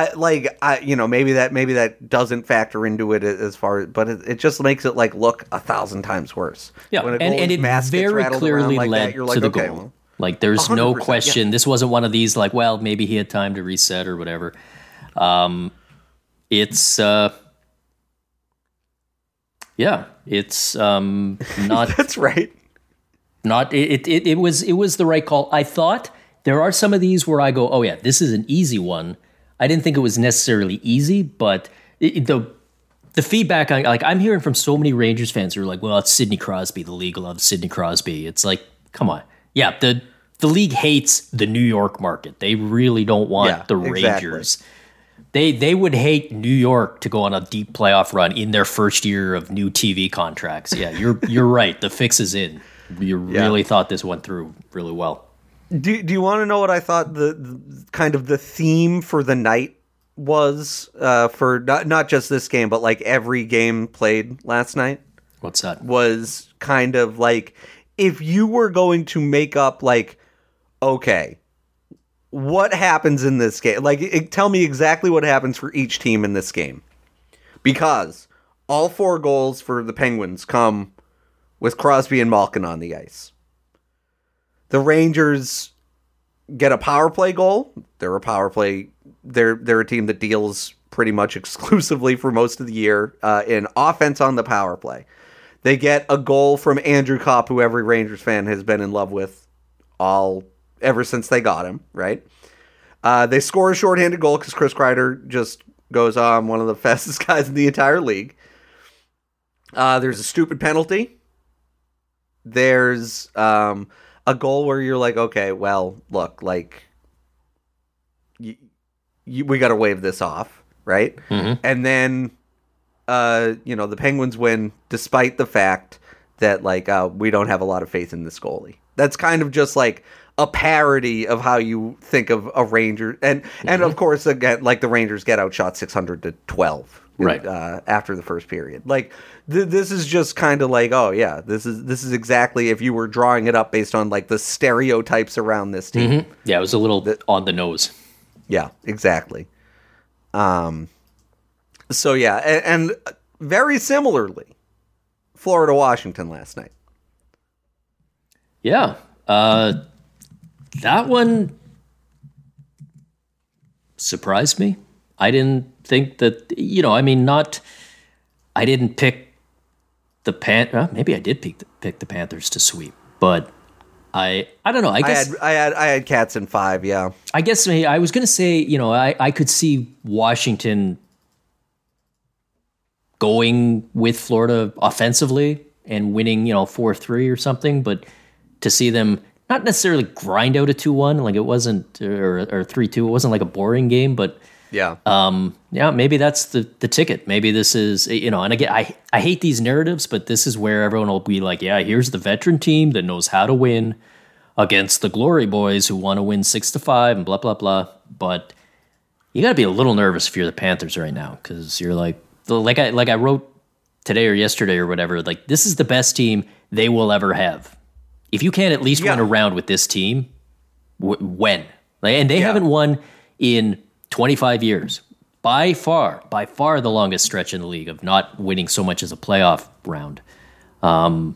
maybe that doesn't factor into it as far, but it just makes it, like, look 1,000 times worse. Yeah, and it very clearly led to the goal. Well, like, there's no question. Yeah. This wasn't one of these, like, well, maybe he had time to reset or whatever. It's not. That's right. Not it was the right call. I thought there are some of these where I go, oh yeah, this is an easy one. I didn't think it was necessarily easy, but the feedback I'm hearing from so many Rangers fans who are like, well, it's Sidney Crosby. The league loves Sidney Crosby. It's like, come on, yeah. the league hates the New York market. They really don't want the Rangers. They would hate New York to go on a deep playoff run in their first year of new TV contracts. Yeah, you're right. The fix is in. You really thought this went through really well. Do you want to know what I thought the kind of the theme for the night was for not just this game, but like every game played last night? What's that? Was kind of like, if you were going to make up like, okay, what happens in this game? Like, tell me exactly what happens for each team in this game. Because all 4 goals for the Penguins come with Crosby and Malkin on the ice. The Rangers get a power play goal. They're a power play. They're a team that deals pretty much exclusively for most of the year in offense on the power play. They get a goal from Andrew Kopp, who every Rangers fan has been in love with ever since they got him, right? They score a shorthanded goal because Chris Kreider just goes on one of the fastest guys in the entire league. There's a stupid penalty. There's a goal where you're like, okay, well, look, like, we got to wave this off, right? Mm-hmm. And then, the Penguins win despite the fact that, like, we don't have a lot of faith in this goalie. That's kind of just like a parody of how you think of a Ranger. And of course, again, like, the Rangers get outshot 600-12 right after the first period. Like, this is just kind of like, oh yeah, this is exactly, if you were drawing it up based on like the stereotypes around this team. Mm-hmm. Yeah, it was a little on the nose. Yeah, exactly. So yeah, and very similarly, Florida Washington last night. Yeah, that one surprised me. I didn't think that, I didn't pick the maybe I did pick the Panthers to sweep, but I don't know. I guess I had Cats in 5. Yeah, I guess I was going to say, I could see Washington going with Florida offensively and winning, 4-3 or something, but to see them not necessarily grind out a 2-1, like it wasn't, or 3-2, it wasn't like a boring game, but yeah, maybe that's the ticket. Maybe this is, and again, I hate these narratives, but this is where everyone will be like, yeah, here's the veteran team that knows how to win against the glory boys who want to win 6-5 and blah, blah, blah. But you got to be a little nervous if you're the Panthers right now, because you're like I wrote today or yesterday or whatever, like, this is the best team they will ever have. If you can't at least win a round with this team, when? And they haven't won in 25 years. By far the longest stretch in the league of not winning so much as a playoff round. I don't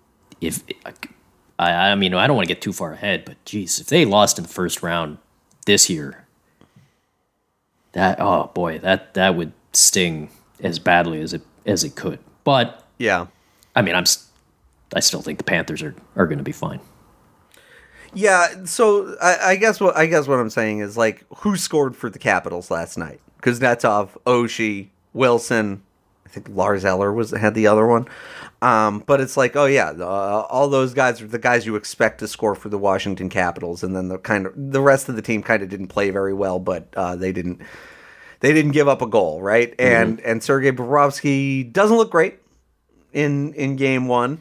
want to get too far ahead, but geez, if they lost in the first round this year, that would sting as badly as it could. But yeah, I still think the Panthers are going to be fine. Yeah, so I guess what I'm saying is, like, who scored for the Capitals last night? Kuznetsov, Oshie, Wilson, I think Lars Eller had the other one. But it's like, oh yeah, all those guys are the guys you expect to score for the Washington Capitals, and then the rest of the team kind of didn't play very well, but they didn't give up a goal, right? Mm-hmm. And Sergei Bobrovsky doesn't look great in game 1.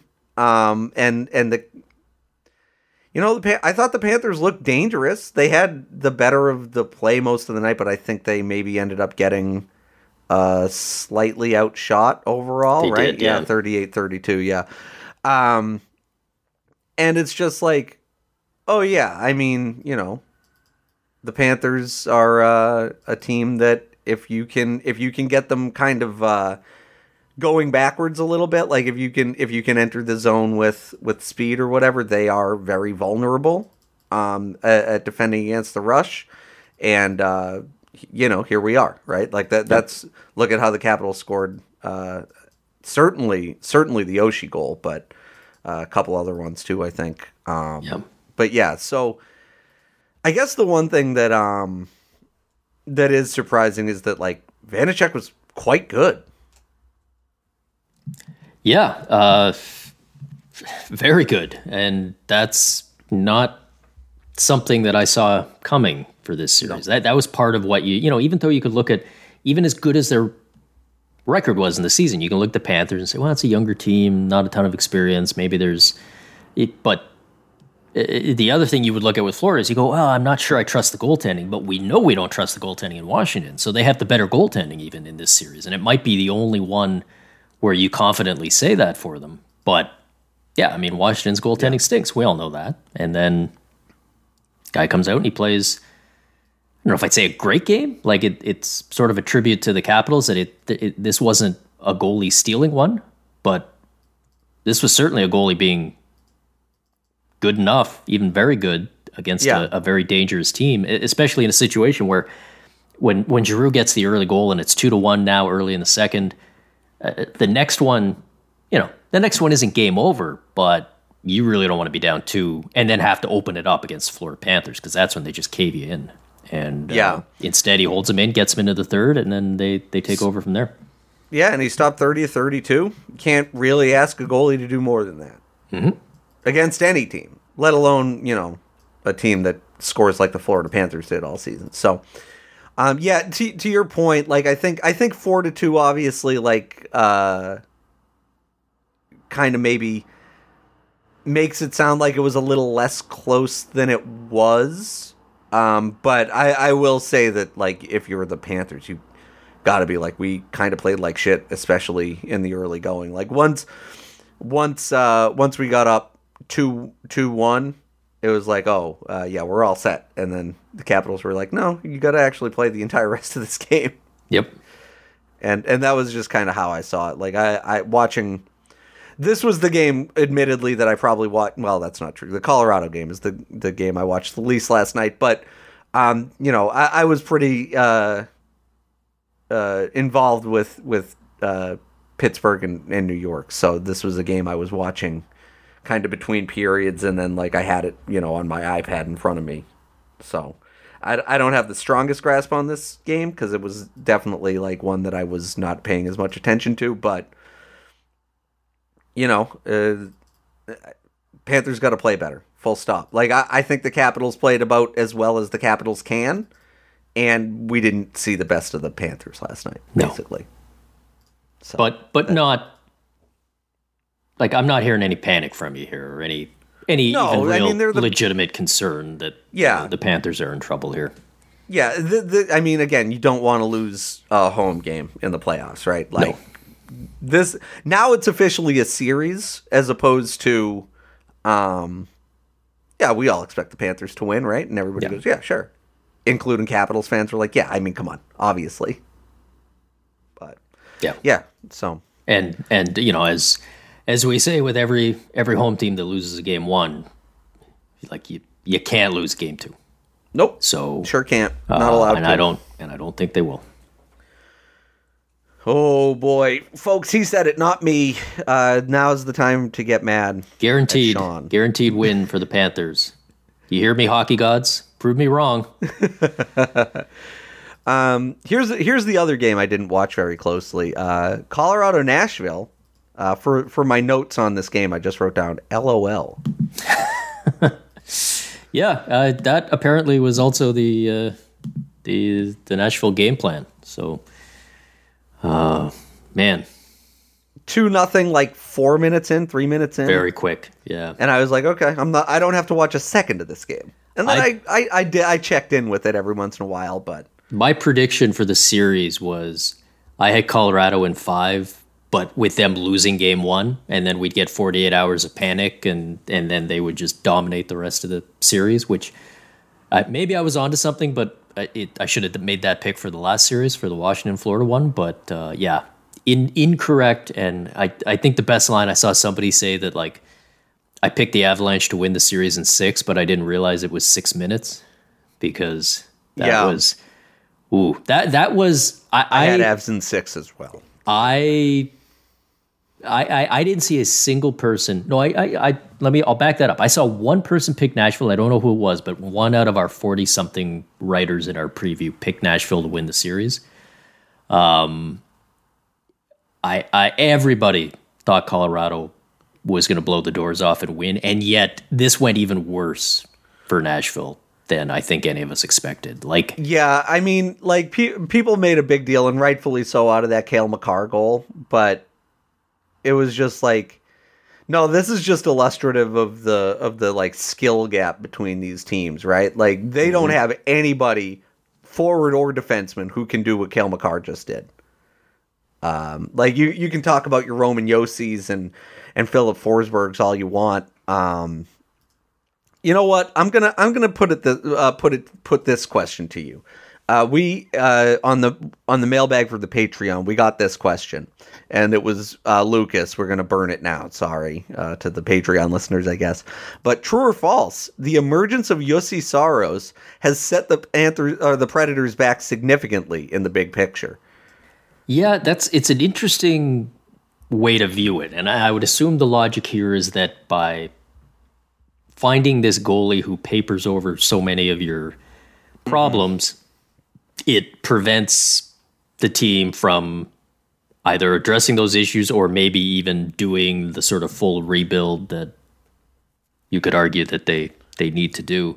I thought the Panthers looked dangerous. They had the better of the play most of the night, but I think they maybe ended up getting slightly outshot overall, they right? Did, yeah, 38-32, yeah. And it's just like, oh yeah, the Panthers are a team that if you can get them kind of going backwards a little bit, like if you can enter the zone with speed or whatever, they are very vulnerable at defending against the rush. And here we are, right? Like that. That's, look at how the Capitals scored. Certainly the Oshie goal, but a couple other ones too, I think. But yeah, so I guess the one thing that that is surprising is that, like, Vanecek was quite good. Yeah, very good, and that's not something that I saw coming for this series. No. That was part of what even though you could look at, even as good as their record was in the season, you can look at the Panthers and say, well, it's a younger team, not a ton of experience. Maybe but the other thing you would look at with Florida is you go, well, I'm not sure I trust the goaltending, but we know we don't trust the goaltending in Washington. So they have the better goaltending even in this series. And it might be the only one where you confidently say that for them. But yeah, I mean, Washington's goaltending stinks. We all know that. And then guy comes out and he plays, I don't know if I'd say a great game. Like it's sort of a tribute to the Capitals that this wasn't a goalie stealing one, but this was certainly a goalie being good enough, even very good against a very dangerous team, especially in a situation where when Giroux gets the early goal and it's 2-1 now early in the second, the next one isn't game over, but you really don't want to be down 2 and then have to open it up against Florida Panthers because that's when they just cave you in. And instead he holds them in, gets them into the third, and then they take over from there. Yeah, and he stopped 30 of 32. You can't really ask a goalie to do more than that. Mm-hmm. Against any team, let alone, a team that scores like the Florida Panthers did all season. So, to your point, like I think 4-2 obviously kind of maybe makes it sound like it was a little less close than it was. But I will say that like if you're the Panthers, you got to be like, we kind of played like shit, especially in the early going. Like once we got up 2-1, it was like, we're all set. And then the Capitals were like, no, you got to actually play the entire rest of this game. Yep. And that was just kind of how I saw it. Like I watching, this was the game, admittedly, that I probably watched. Well, that's not true. The Colorado game is the game I watched the least last night. But I was pretty involved with Pittsburgh and New York. So this was a game I was watching kind of between periods, and then like I had it, on my iPad in front of me. So I don't have the strongest grasp on this game because it was definitely like one that I was not paying as much attention to. But Panthers got to play better. Full stop. Like I think the Capitals played about as well as the Capitals can, and we didn't see the best of the Panthers last night. Basically. So, but not like I'm not hearing any panic from you here or any legitimate concern that the Panthers are in trouble here. Yeah, again, you don't want to lose a home game in the playoffs, right? Like this now, it's officially a series as opposed to, we all expect the Panthers to win, right? And everybody goes, yeah, sure, including Capitals fans were like, come on, obviously, but so and as we say with every home team that loses a game 1, like you can't lose game 2. Nope. So sure can't. Not allowed. And to. I don't think they will. Oh boy, folks, he said it, not me. Now's the time to get mad. Guaranteed win for the Panthers. You hear me, hockey gods? Prove me wrong. Here's the other game I didn't watch very closely. Colorado Nashville. For my notes on this game, I just wrote down LOL. That apparently was also the Nashville game plan. So, man, 2-0, like 4 minutes in, 3 minutes in, very quick. Yeah, and I was like, okay, I don't have to watch a second of this game. And then I checked in with it every once in a while, but my prediction for the series was I had Colorado in 5. But with them losing game 1, and then we'd get 48 hours of panic, and then they would just dominate the rest of the series, which maybe I was onto something, but I should have made that pick for the last series, for the Washington-Florida one. But incorrect, and I think the best line I saw somebody say that, like, I picked the Avalanche to win the series in 6, but I didn't realize it was 6 minutes, because that was... Ooh, that was... I had Avs in 6 as well. I didn't see a single person. No, I'll back that up. I saw one person pick Nashville. I don't know who it was, but one out of our 40-something writers in our preview picked Nashville to win the series. Everybody thought Colorado was going to blow the doors off and win, and yet this went even worse for Nashville than I think any of us expected. Like, Yeah, I mean, like people made a big deal, and rightfully so, out of that Cale Makar goal, but it was just like, no, this is just illustrative of the like skill gap between these teams, right? Like they don't have anybody, forward or defenseman, who can do what Cale Makar just did. Like you can talk about your Roman Yossis and Philip Forsbergs all you want. You know what? I'm gonna put this question to you. We on the mailbag for the Patreon, we got this question, and it was Lucas. We're gonna burn it now. Sorry to the Patreon listeners, I guess. But true or false? The emergence of Jussi Saros has set the Predators back significantly in the big picture. yeah, it's an interesting way to view it, and I would assume the logic here is that by finding this goalie who papers over so many of your problems, it prevents the team from either addressing those issues or maybe even doing the sort of full rebuild that you could argue that they need to do.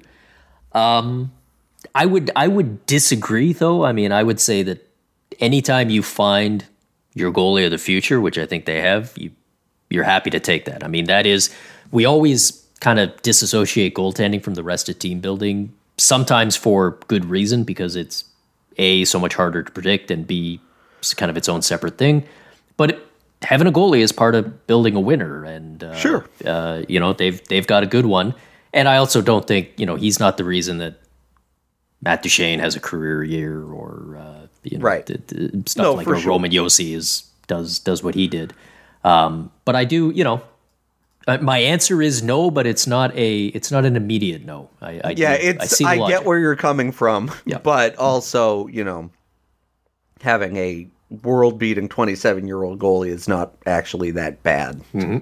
I would disagree, though. I mean, I would say that anytime you find your goalie of the future, which I think they have, you're happy to take that. I mean, we always kind of disassociate goaltending from the rest of team building, sometimes for good reason, because it's A, so much harder to predict, and B, it's kind of its own separate thing. But having a goalie is part of building a winner, and Sure. They've got a good one. And I also don't think, he's not the reason that Matt Duchene has a career year, or Right. Stuff like Roman Yossi does what he did. But I do, my answer is no, but it's not an immediate no. I get where you're coming from, Yeah. but also, having a world-beating 27-year-old goalie is not actually that bad.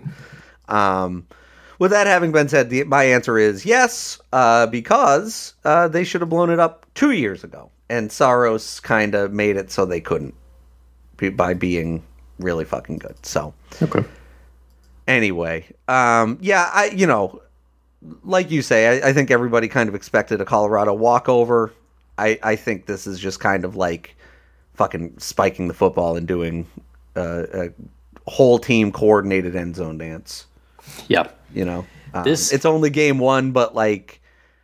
With that having been said, my answer is yes, because they should have blown it up 2 years ago, and Saros kind of made it so they couldn't by being really fucking good. So okay. Anyway, like you say, I think everybody kind of expected a Colorado walkover. I think this is just kind of like fucking spiking the football and doing a whole team coordinated end zone dance. Yeah. It's only game one, but like,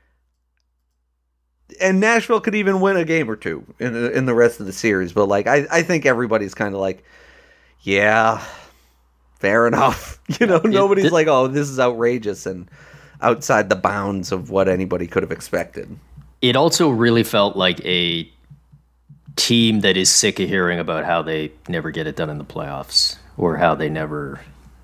and Nashville could even win a game or two in the rest of the series. But like, I think everybody's kind of like, yeah, fair enough. Nobody's like, oh, this is outrageous and outside the bounds of what anybody could have expected. It also really felt like a team that is sick of hearing about how they never get it done in the playoffs, or how they never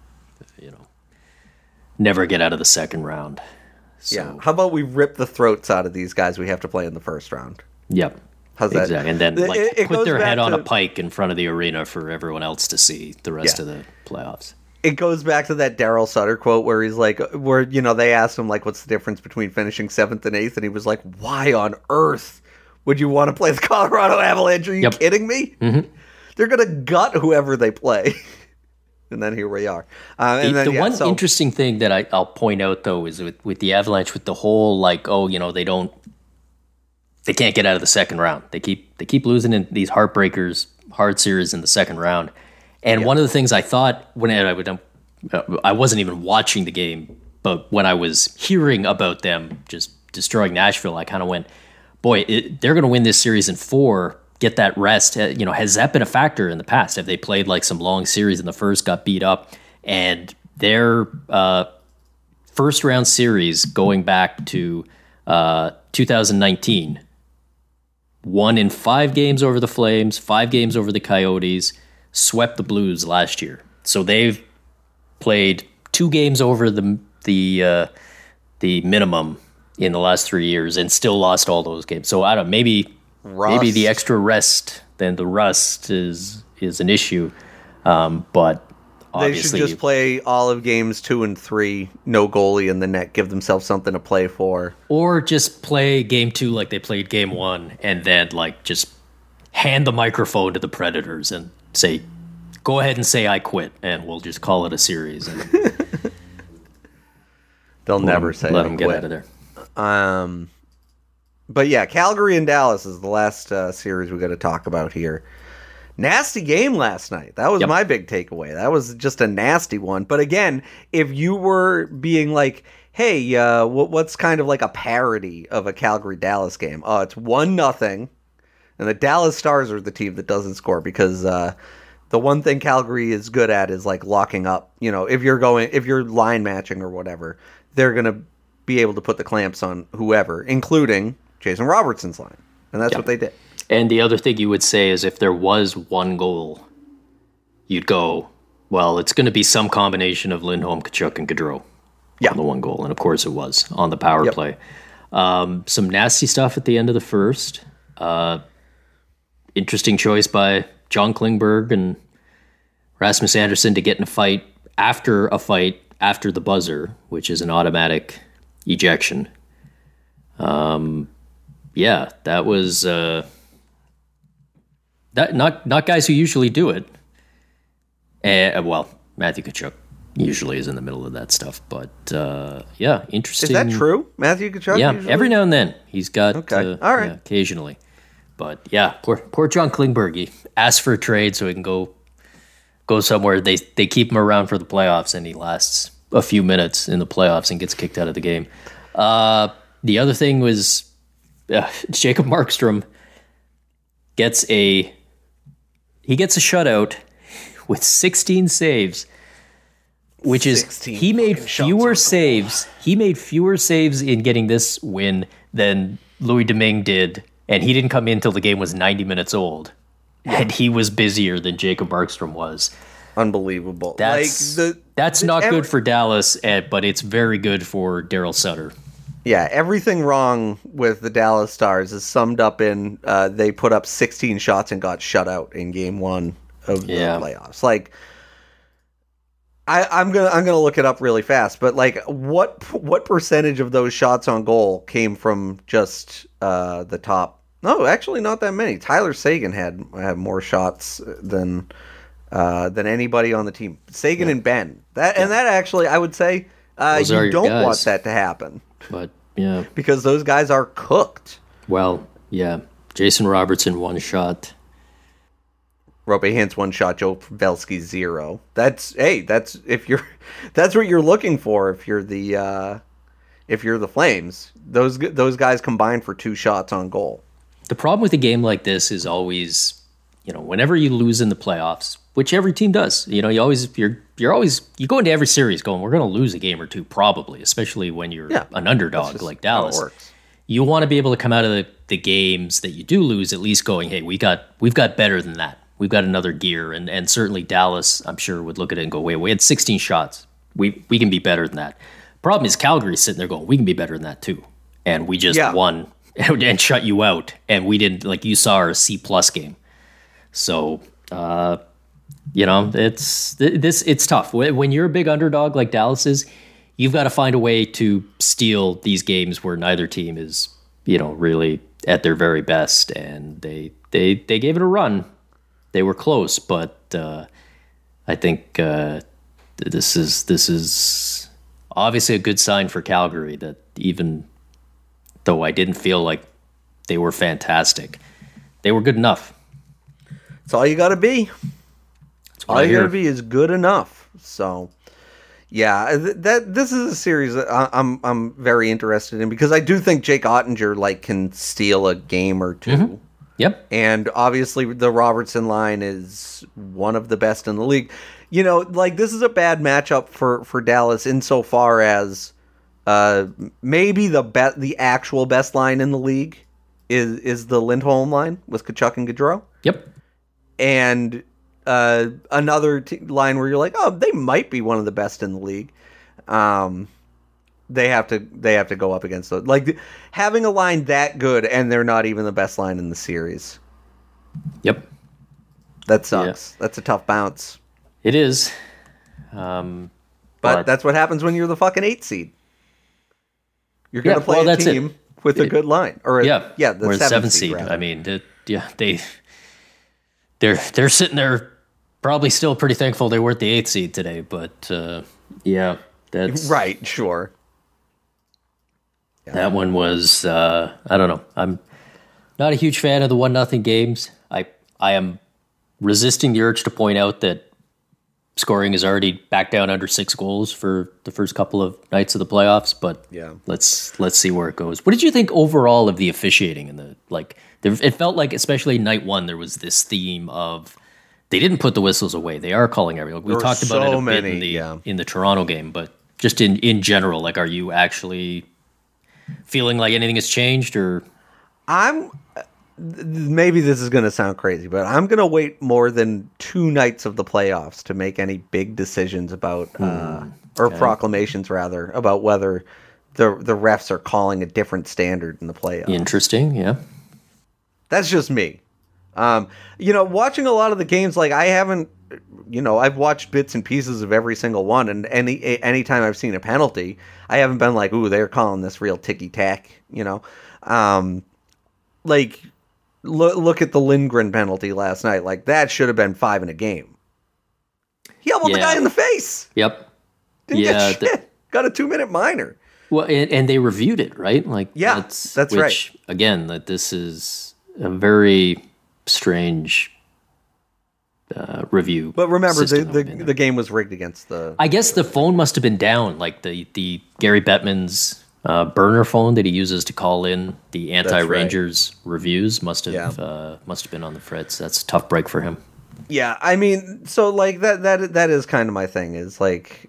get out of the second round. So, yeah. How about we rip the throats out of these guys we have to play in the first round? Yep. How's that? Exactly. And then put their head on a pike in front of the arena for everyone else to see the rest of the playoffs. It goes back to that Daryl Sutter quote where he's like, they asked him, like, what's the difference between finishing 7th and 8th? And he was like, why on earth would you want to play the Colorado Avalanche? Are you kidding me? Mm-hmm. They're going to gut whoever they play. And then here we are. Interesting thing that I'll point out, though, is with the Avalanche, with the whole, like, they can't get out of the second round. They keep losing in these hard series in the second round. And one of the things I thought when I wasn't even watching the game, but when I was hearing about them just destroying Nashville, I kind of went, boy, they're going to win this series in 4, get that rest. Has that been a factor in the past? Have they played like some long series in the first, got beat up, and their first round series going back to 2019, won in 5 games over the Flames, 5 games over the Coyotes, swept the Blues last year. So they've played 2 games over the minimum in the last 3 years and still lost all those games. So I don't know, maybe the extra rest, then the rust is an issue. But obviously they should just play all of games 2 and 3, no goalie in the net, give themselves something to play for. Or just play game 2 like they played game 1, and then like just hand the microphone to the Predators and say, go ahead and say I quit, and we'll just call it a series. And They'll never say let them get out of there. But yeah, Calgary and Dallas is the last series we got to talk about here. Nasty game last night. That was my big takeaway. That was just a nasty one. But again, if you were being like, hey, what's kind of like a parody of a Calgary-Dallas game? Oh, it's 1-0, and the Dallas Stars are the team that doesn't score because the one thing Calgary is good at is like locking up. You know, if you're line matching or whatever, they're going to be able to put the clamps on whoever, including Jason Robertson's line. And that's what they did. And the other thing you would say is if there was one goal, you'd go, well, it's going to be some combination of Lindholm, Tkachuk, and Gaudreau on the one goal. And of course it was on the power play. Some nasty stuff at the end of the first. Interesting choice by John Klingberg and Rasmus Andersson to get in a fight after the buzzer, which is an automatic ejection. That was not guys who usually do it. Well, Matthew Tkachuk usually is in the middle of that stuff, but interesting. Is that true, Matthew Tkachuk? Yeah, usually? every now and then he's got. Okay, all right. Occasionally, but poor John Klingberg. He asked for a trade so he can go somewhere. They keep him around for the playoffs, and he lasts a few minutes in the playoffs and gets kicked out of the game. The other thing was Jacob Markstrom gets a shutout with 16 saves, which is he made fewer saves. He made fewer saves in getting this win than Louis Domingue did, and he didn't come in until the game was 90 minutes old, and he was busier than Jacob Markstrom was. Unbelievable. That's not good for Dallas, but it's very good for Daryl Sutter. Yeah, everything wrong with the Dallas Stars is summed up in they put up 16 shots and got shut out in game one of the playoffs. Like, I'm gonna look it up really fast, but like, what percentage of those shots on goal came from just the top? No, actually, not that many. Tyler Seguin had more shots than anybody on the team. Seguin and Ben. And that actually, I would say, you don't want that to happen. But yeah, because those guys are cooked. Well, yeah, Jason Robertson 1 shot, Rope Hintz 1 shot, Joe Pavelski 0. That's what you're looking for if you're the Flames. Those guys combined for 2 shots on goal. The problem with a game like this is always, whenever you lose in the playoffs, which every team does, you go into every series going, we're going to lose a game or two probably, especially when you're an underdog like Dallas. You want to be able to come out of the games that you do lose at least going, hey, we've got better than that. We've got another gear, and certainly Dallas, I'm sure, would look at it and go, wait, we had 16 shots. We can be better than that. Problem is Calgary's sitting there going, we can be better than that too. And we just won and shut you out. And we didn't, like you saw, our C+ game. So, it's tough. When you're a big underdog like Dallas is, you've got to find a way to steal these games where neither team is, really at their very best. And they gave it a run. They were close, but I think this is obviously a good sign for Calgary that even though I didn't feel like they were fantastic, they were good enough. That's all you got to be. All you got to be is good enough. So, yeah, this is a series that I'm very interested in because I do think Jake Ottinger can steal a game or two. Mm-hmm. Yep. And obviously the Robertson line is one of the best in the league. This is a bad matchup for Dallas insofar as maybe the actual best line in the league is the Lindholm line with Tkachuk and Gaudreau. Yep. And another line where you're like, oh, they might be one of the best in the league. They have to go up against those. Having a line that good and they're not even the best line in the series. Yep. That sucks. Yeah. That's a tough bounce. It is. But that's what happens when you're the fucking 8 seed. You're going to play a team with a good line. Or the 7 seed. Rather. I mean, they're sitting there probably still pretty thankful they weren't the 8th seed today, but that's right, sure. That one was, I don't know. I'm not a huge fan of the 1-0 games. I am resisting the urge to point out that scoring is already back down under 6 goals for the first couple of nights of the playoffs, but let's see where it goes. What did you think overall of the officiating it felt like, especially night 1, there was this theme of they didn't put the whistles away. They are calling everything. We talked about it a bit in the Toronto game, but just in general, like, are you actually feeling like anything has changed? Or maybe this is going to sound crazy, but I'm going to wait more than 2 nights of the playoffs to make any big decisions about, or proclamations rather, about whether the refs are calling a different standard in the playoffs. Interesting, yeah. That's just me. Watching a lot of the games, like I haven't, I've watched bits and pieces of every single one, and anytime I've seen a penalty, I haven't been like, ooh, they're calling this real ticky-tack, Look at the Lindgren penalty last night. Like, that should have been 5 in a game. He elbowed the guy in the face. Yep. Didn't get shit. Got a 2-minute minor. Well, and they reviewed it, right? Like, that's right. Again, that this is a very strange review. But remember, the game was rigged against the... I guess the phone must have been down, like the Gary Bettman's burner phone that he uses to call in the anti-Rangers reviews must have been on the fritz. That's a tough break for him. Yeah, I mean, so like that is kind of my thing. Is like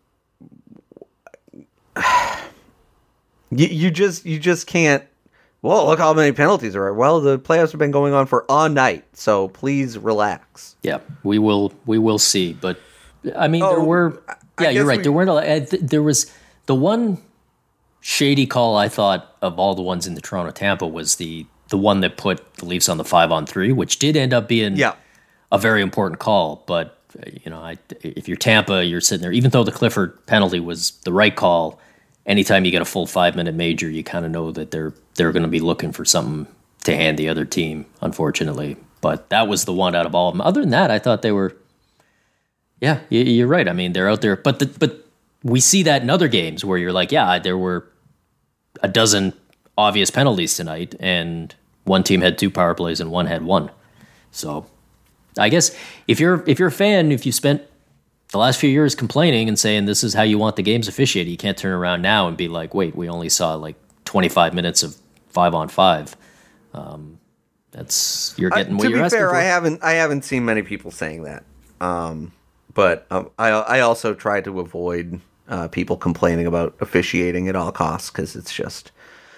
you just can't. Well, look how many penalties there are. Well, the playoffs have been going on for a night, so please relax. Yeah, we will see. But I mean, there were. Yeah, you're right. There weren't a lot. There was the one shady call I thought of all the ones in the Toronto Tampa was the one that put the Leafs on the 5-on-3, which did end up being a very important call. But if you're Tampa, you're sitting there. Even though the Clifford penalty was the right call, anytime you get a full 5-minute major, you kind of know that they're going to be looking for something to hand the other team. Unfortunately, but that was the one out of all of them. Other than that, I thought they were. Yeah, you're right. I mean, they're out there, but we see that in other games where you're like, yeah, there were a dozen obvious penalties tonight, and one team had 2 power plays and one had 1. So I guess if you're a fan, if you spent the last few years complaining and saying this is how you want the games officiated, you can't turn around now and be like, wait, we only saw like 25 minutes of 5-on-5. That's you're getting what you're asking for. To be fair, I haven't seen many people saying that. But I also try to avoid people complaining about officiating at all costs, because it's just,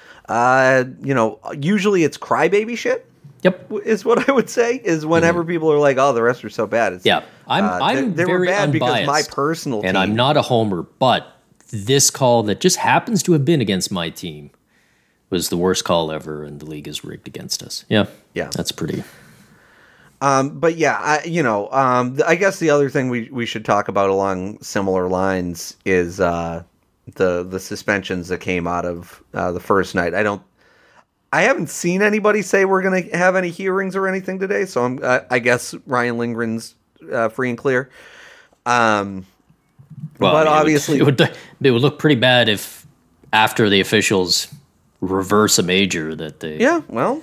usually it's crybaby shit. Yep, is what I would say. Is whenever people are like, "Oh, the refs are so bad." It's, I'm they very were bad unbiased, because my personal team, and I'm not a homer, but this call that just happens to have been against my team was the worst call ever, and the league is rigged against us. Yeah, that's pretty. But yeah, I guess the other thing we should talk about along similar lines is the suspensions that came out of the first night. I haven't seen anybody say we're going to have any hearings or anything today, so I guess Ryan Lindgren's free and clear. But obviously, it would look pretty bad if after the officials reverse a major that they. Yeah, well.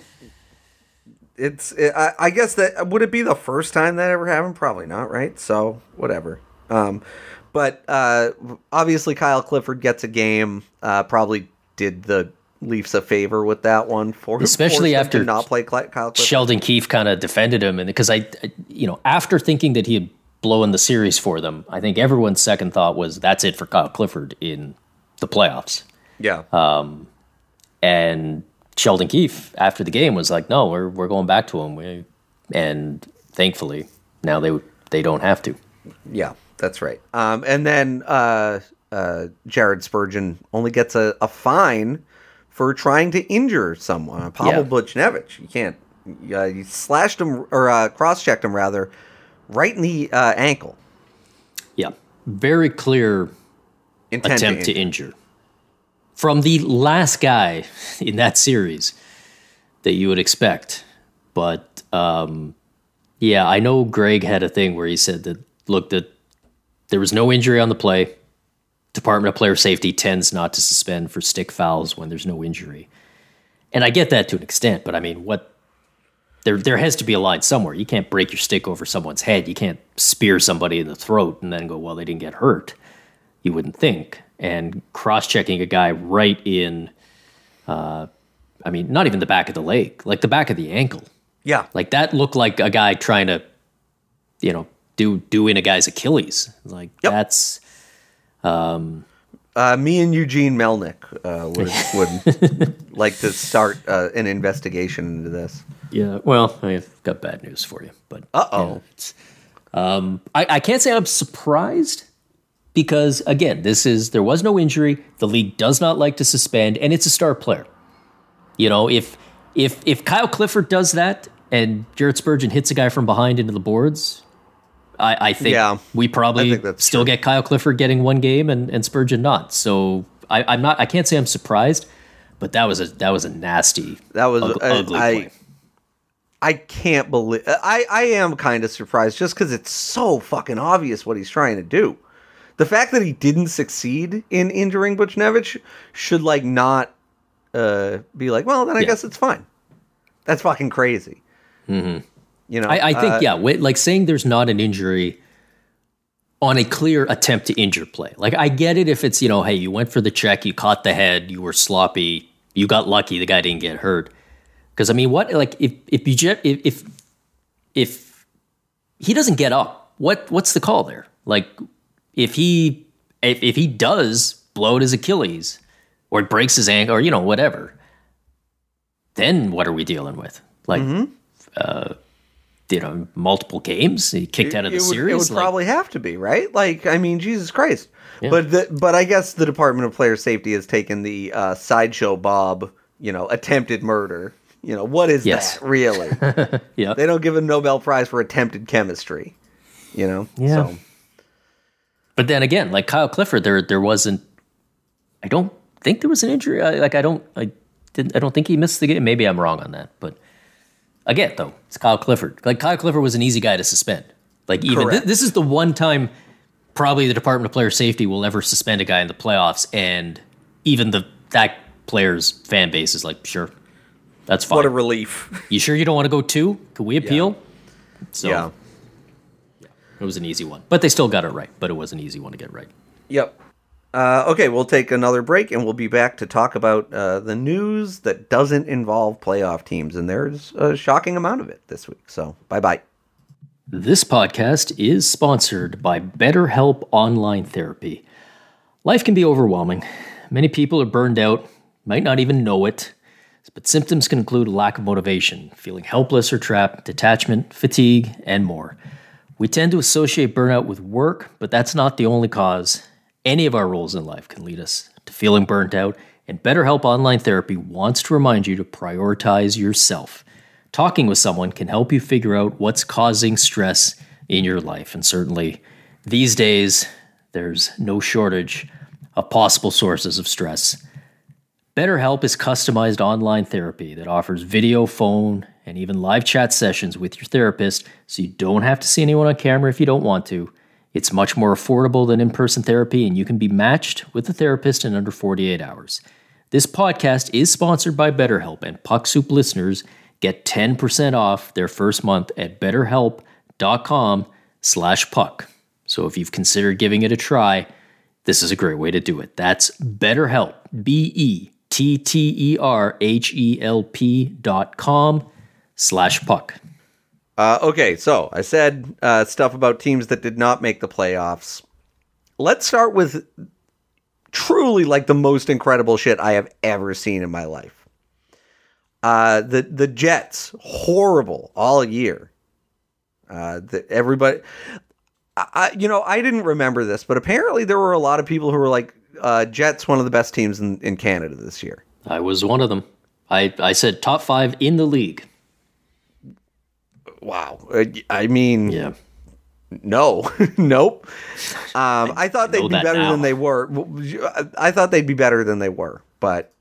I guess that would it be the first time that ever happened? Probably not, right? So whatever. But obviously Kyle Clifford gets a game. Probably did the Leafs a favor with that one, especially after not play Kyle Clifford. Sheldon Keefe kind of defended him, and because after thinking that he had blown the series for them, I think everyone's second thought was that's it for Kyle Clifford in the playoffs. Yeah. And Sheldon Keefe after the game was like, "No, we're going back to him," and thankfully now they don't have to. Yeah, that's right. And then Jared Spurgeon only gets a fine for trying to injure someone. Pavel Buchnevich, you can't. You slashed him or cross-checked him rather, right in the ankle. Yeah, very clear attempt to injure. From the last guy in that series that you would expect. But, I know Greg had a thing where he said that, look, that there was no injury on the play. Department of Player Safety tends not to suspend for stick fouls when there's no injury. And I get that to an extent, but I mean, there has to be a line somewhere. You can't break your stick over someone's head. You can't spear somebody in the throat and then go, well, they didn't get hurt. You wouldn't think. And cross-checking a guy right in, not even the back of the leg, like the back of the ankle. Yeah. Like that looked like a guy trying to, do in a guy's Achilles. Like that's... me and Eugene Melnick would like to start an investigation into this. Yeah, well, I've got bad news for you. But Uh-oh. I can't say I'm surprised because, again, there was no injury. The league does not like to suspend, and it's a star player. If Kyle Clifford does that and Jared Spurgeon hits a guy from behind into the boards, I think we probably still get Kyle Clifford getting one game and Spurgeon not. So I can't say I'm surprised, but that was a nasty, ugly play. I can't believe I am kind of surprised just because it's so fucking obvious what he's trying to do. The fact that he didn't succeed in injuring Buchnevich should not be like, well, then I guess it's fine. That's fucking crazy. Mm-hmm. I think, saying there's not an injury on a clear attempt to injure play. Like, I get it if it's, hey, you went for the check, you caught the head, you were sloppy, you got lucky, the guy didn't get hurt. Because, if he doesn't get up, what's the call there? Like, if he does blow out his Achilles or breaks his ankle or, whatever, then what are we dealing with? Like, multiple games, he kicked out of the series. It would probably have to be, right? Jesus Christ. Yeah. But I guess the Department of Player Safety has taken the Sideshow Bob, attempted murder. What is that really? Yeah. They don't give a Nobel Prize for attempted chemistry, Yeah. So. But then again, like Kyle Clifford, there wasn't. I don't think there was an injury. I don't think he missed the game. Maybe I'm wrong on that, but. Again, though, it's Kyle Clifford. Like, Kyle Clifford was an easy guy to suspend. Like, even this is the one time probably the Department of Player Safety will ever suspend a guy in the playoffs, and even that player's fan base is like, sure, that's fine. What a relief. You sure you don't want to go 2? Could we appeal? Yeah. So, it was an easy one. But they still got it right. But it was an easy one to get right. Yep. Okay, we'll take another break, and we'll be back to talk about the news that doesn't involve playoff teams, and there's a shocking amount of it this week. So, bye-bye. This podcast is sponsored by BetterHelp Online Therapy. Life can be overwhelming. Many people are burned out, might not even know it, but symptoms can include lack of motivation, feeling helpless or trapped, detachment, fatigue, and more. We tend to associate burnout with work, but that's not the only cause. Any of our roles in life can lead us to feeling burnt out, and BetterHelp Online Therapy wants to remind you to prioritize yourself. Talking with someone can help you figure out what's causing stress in your life, and certainly these days, there's no shortage of possible sources of stress. BetterHelp is customized online therapy that offers video, phone, and even live chat sessions with your therapist, so you don't have to see anyone on camera if you don't want to. It's much more affordable than in-person therapy, and you can be matched with a therapist in under 48 hours. This podcast is sponsored by BetterHelp, and Puck Soup listeners get 10% off their first month at betterhelp.com/puck. So if you've considered giving it a try, this is a great way to do it. That's BetterHelp, BetterHelp.com/puck. Okay, so I said stuff about teams that did not make the playoffs. Let's start with truly the most incredible shit I have ever seen in my life. The Jets, horrible all year. Everybody, I didn't remember this, but apparently there were a lot of people who were like, Jets, one of the best teams in Canada this year. I was one of them. I said top 5 in the league. Wow. I mean, yeah. No, nope. I thought they'd be better than they were. I thought they'd be better than they were, but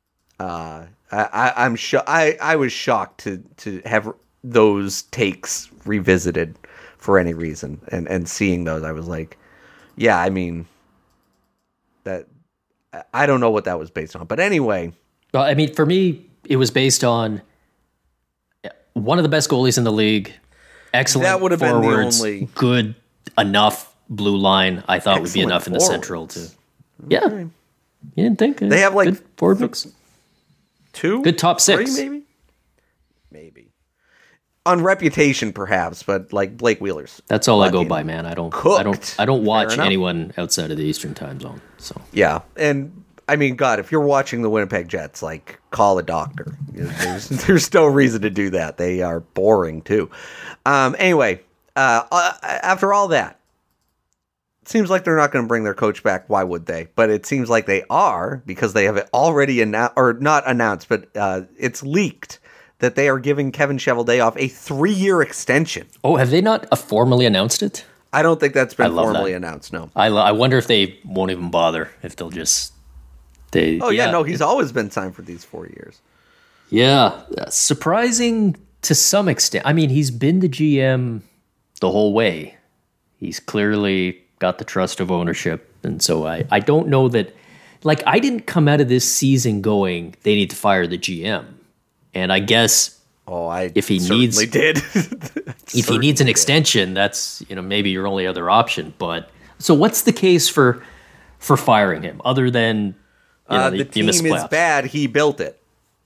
I'm I was shocked to have those takes revisited for any reason, and seeing those, I was like, yeah, I mean, That I don't know what that was based on, but anyway. Well, I mean, for me, it was based on one of the best goalies in the league. Excellent. That would have been the only good enough blue line. I thought would be enough in the Central to. Yeah, you didn't think they have like good forward mix? 2, good top 6, 3 maybe on reputation perhaps, but like Blake Wheeler's. That's all I go by, man. I don't watch Fair anyone outside of the Eastern Time Zone. So yeah, and I mean, God, if you're watching the Winnipeg Jets, like, call a doctor. There's no reason to do that. They are boring too. Anyway, after all that, it seems like they're not going to bring their coach back. Why would they? But it seems like they are, because they have already not announced, but it's leaked that they are giving Kevin Cheveldayoff a 3-year extension. Oh, have they not formally announced it? I don't think that's been formally announced, no. I wonder if they won't even bother, if they'll just... He's always been signed for these 4 years. Yeah, surprising to some extent. I mean, he's been the GM the whole way. He's clearly got the trust of ownership, and so I don't know that... Like, I didn't come out of this season going, they need to fire the GM. And I guess if he needs an extension, that's maybe your only other option. But so what's the case for firing him other than the team is bad? He built it.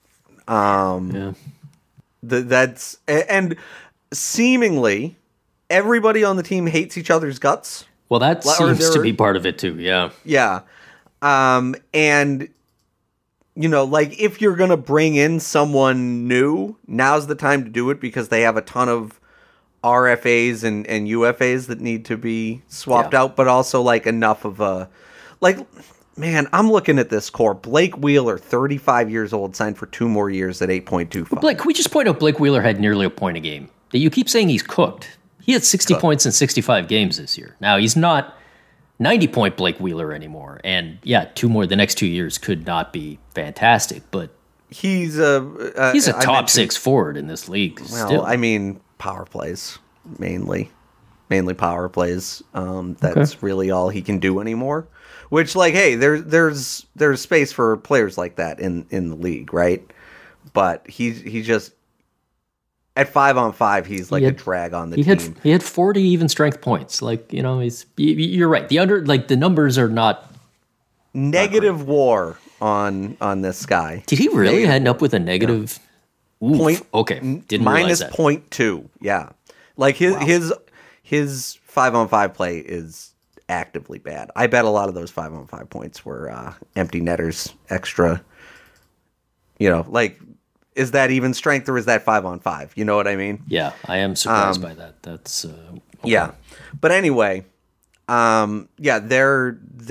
That's and seemingly everybody on the team hates each other's guts. Well, that seems to be part of it too. Yeah. Yeah. And like, if you're going to bring in someone new, now's the time to do it, because they have a ton of RFAs and UFAs that need to be swapped out, but also, like, enough of a... Like, man, I'm looking at this core. Blake Wheeler, 35 years old, signed for 2 more years at 8.25. Blake, can we just point out Blake Wheeler had nearly a point a game? You keep saying he's cooked. He had 60 points in 65 games this year. Now, he's not 90-point Blake Wheeler anymore. And, 2 more the next 2 years could not be fantastic. But he's a top 6 forward in this league. Well, still. I mean, power plays, mainly power plays. That's really all he can do anymore. Which, like, hey, there's space for players like that in the league, right? But he just... At 5-on-5, he's like a drag on the team. He had 40 even strength points. Like, you're right. The numbers are not negative WAR on this guy. Did he really end up with a negative point? Okay, didn't minus realize that. -0.2. Yeah, like his 5-on-5 play is actively bad. I bet a lot of those 5-on-5 points were empty netters, extra. Like. Is that even strength, or is that 5-on-5? You know what I mean? Yeah, I am surprised by that. That's okay. Yeah, but anyway, they're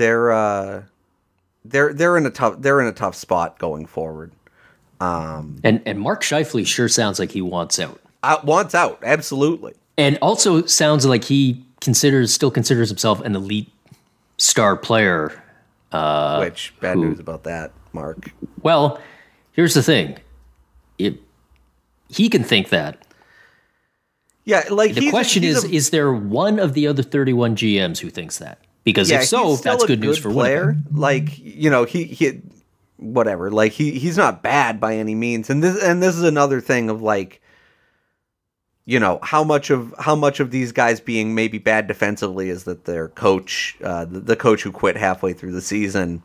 in a tough spot going forward. And Mark Scheifele sure sounds like he wants out. Wants out, absolutely. And also sounds like he still considers himself an elite star player. Which bad news about that, Mark? Well, here's the thing. He can think that. Yeah, like the question is there one of the other 31 GMs who thinks that? Because if so, that's good news for player. Winnipeg. Like, he whatever. Like, he's not bad by any means. And this is another thing of, like, how much of these guys being maybe bad defensively is that their coach, the coach who quit halfway through the season.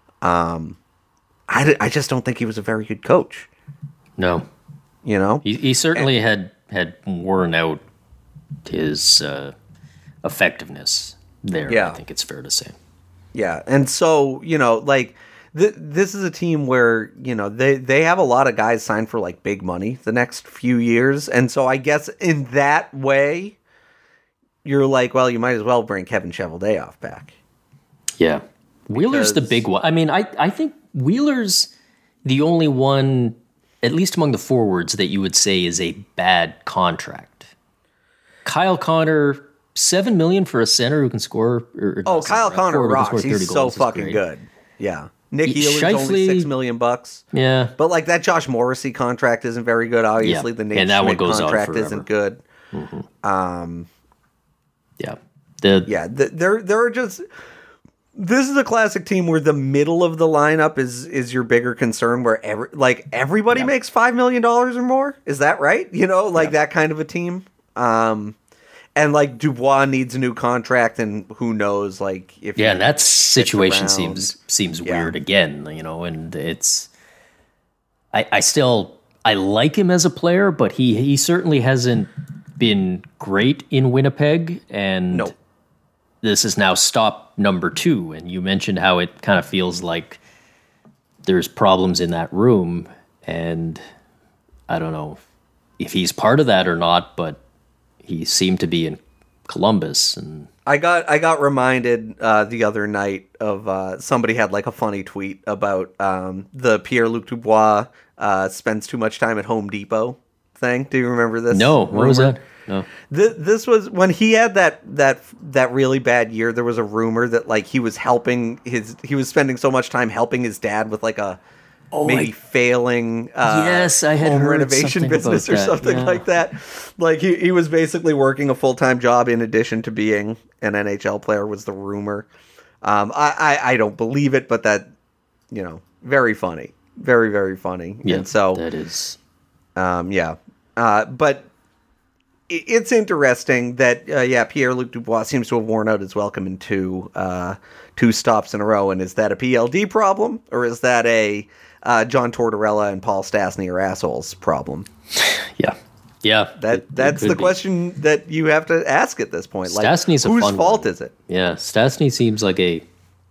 I just don't think he was a very good coach. No, he certainly had worn out his effectiveness there. Yeah. I think it's fair to say. Yeah, and so like this is a team where they have a lot of guys signed for like big money the next few years, and so I guess in that way, you're like, well, you might as well bring Kevin Cheveldayoff back. Yeah, Wheeler's the big one. I mean, I think Wheeler's the only one, at least among the forwards, that you would say is a bad contract. Kyle Connor, $7 million for a center who can score. Kyle Connor rocks. He's so fucking good. Yeah. Nick Ehlers only $6 million. Yeah. But like that Josh Morrissey contract isn't very good. Obviously, the Nate Schmidt contract isn't good. Mm-hmm. There are just This is a classic team where the middle of the lineup is your bigger concern, where everybody makes $5 million or more. Is that right? That kind of a team. And like Dubois needs a new contract, and who knows, like if and that situation seems weird again, and it's I like him as a player, but he certainly hasn't been great in Winnipeg, and this is now stop number 2. And you mentioned how it kind of feels like there's problems in that room, and I don't know if he's part of that or not, but he seemed to be in Columbus. And I got reminded the other night of somebody had like a funny tweet about the Pierre-Luc Dubois spends too much time at Home Depot thing. Do you remember this? No, what was that? No. This was when he had that really bad year. There was a rumor that like he was spending so much time helping his dad with like a failing yes, I had home heard renovation business or something like that. Like he was basically working a full-time job in addition to being an NHL player, was the rumor. I don't believe it, but that, very funny. Very, very funny. Yeah, and so that is. But it's interesting that Pierre-Luc Dubois seems to have worn out his welcome in two stops in a row. And is that a PLD problem, or is that a John Tortorella and Paul Stastny are assholes problem? Yeah. That's the question that you have to ask at this point. Stastny's whose fun fault one. Is it? Yeah, Stastny seems like a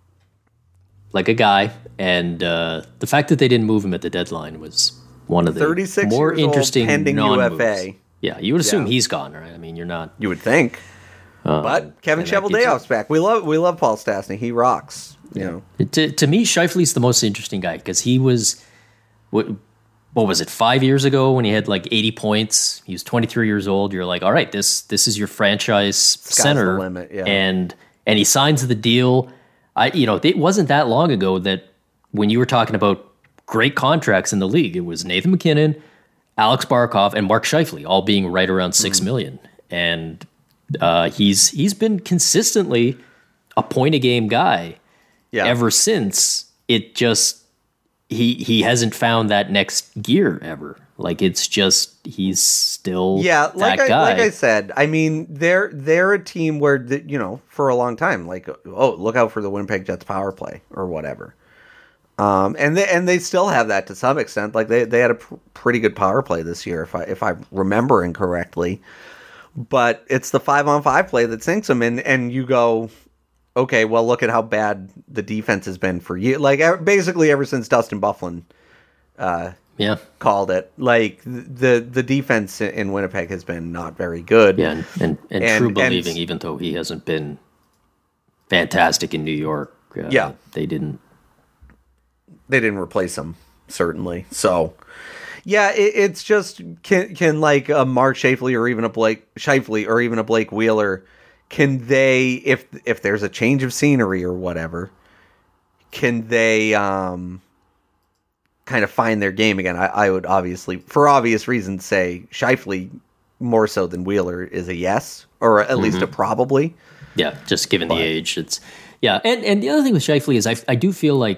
guy, and the fact that they didn't move him at the deadline was one of the 36 more years interesting old, pending non-moves. UFA. Yeah, you would assume he's gone, right? I mean, you're not. You would think. But Kevin Cheveldayoff's back. We love Paul Stastny. He rocks. To me, Scheifele's the most interesting guy because he was what was it, 5 years ago when he had like 80 points? He was 23 years old. You're like, all right, this is your franchise center, the limit, yeah. and he signs the deal. It wasn't that long ago that when you were talking about great contracts in the league, it was Nathan MacKinnon, Alex Barkov, and Mark Scheifele all being right around $6 million. And he's been consistently a point a game guy ever since. It just he hasn't found that next gear ever. Like it's just he's still that guy. Like I said, I mean they're a team where for a long time, like, look out for the Winnipeg Jets power play or whatever. And they still have that to some extent. Like they had a pretty good power play this year, if I'm remembering correctly. But it's the 5-on-5 play that sinks them, and you go, okay, well, look at how bad the defense has been for you. Like basically ever since Dustin Byfuglien called it. Like the defense in Winnipeg has been not very good. Yeah, and true believing, even though he hasn't been fantastic in New York. They didn't replace him, certainly. So, it's just can like a Mark Scheifele or even a Blake Scheifele or even a Blake Wheeler, can they, if there's a change of scenery or whatever, can they kind of find their game again? I would obviously, for obvious reasons, say Scheifele more so than Wheeler is a yes, or at least a probably. Yeah, just given the age, it's and the other thing with Scheifele is I do feel like,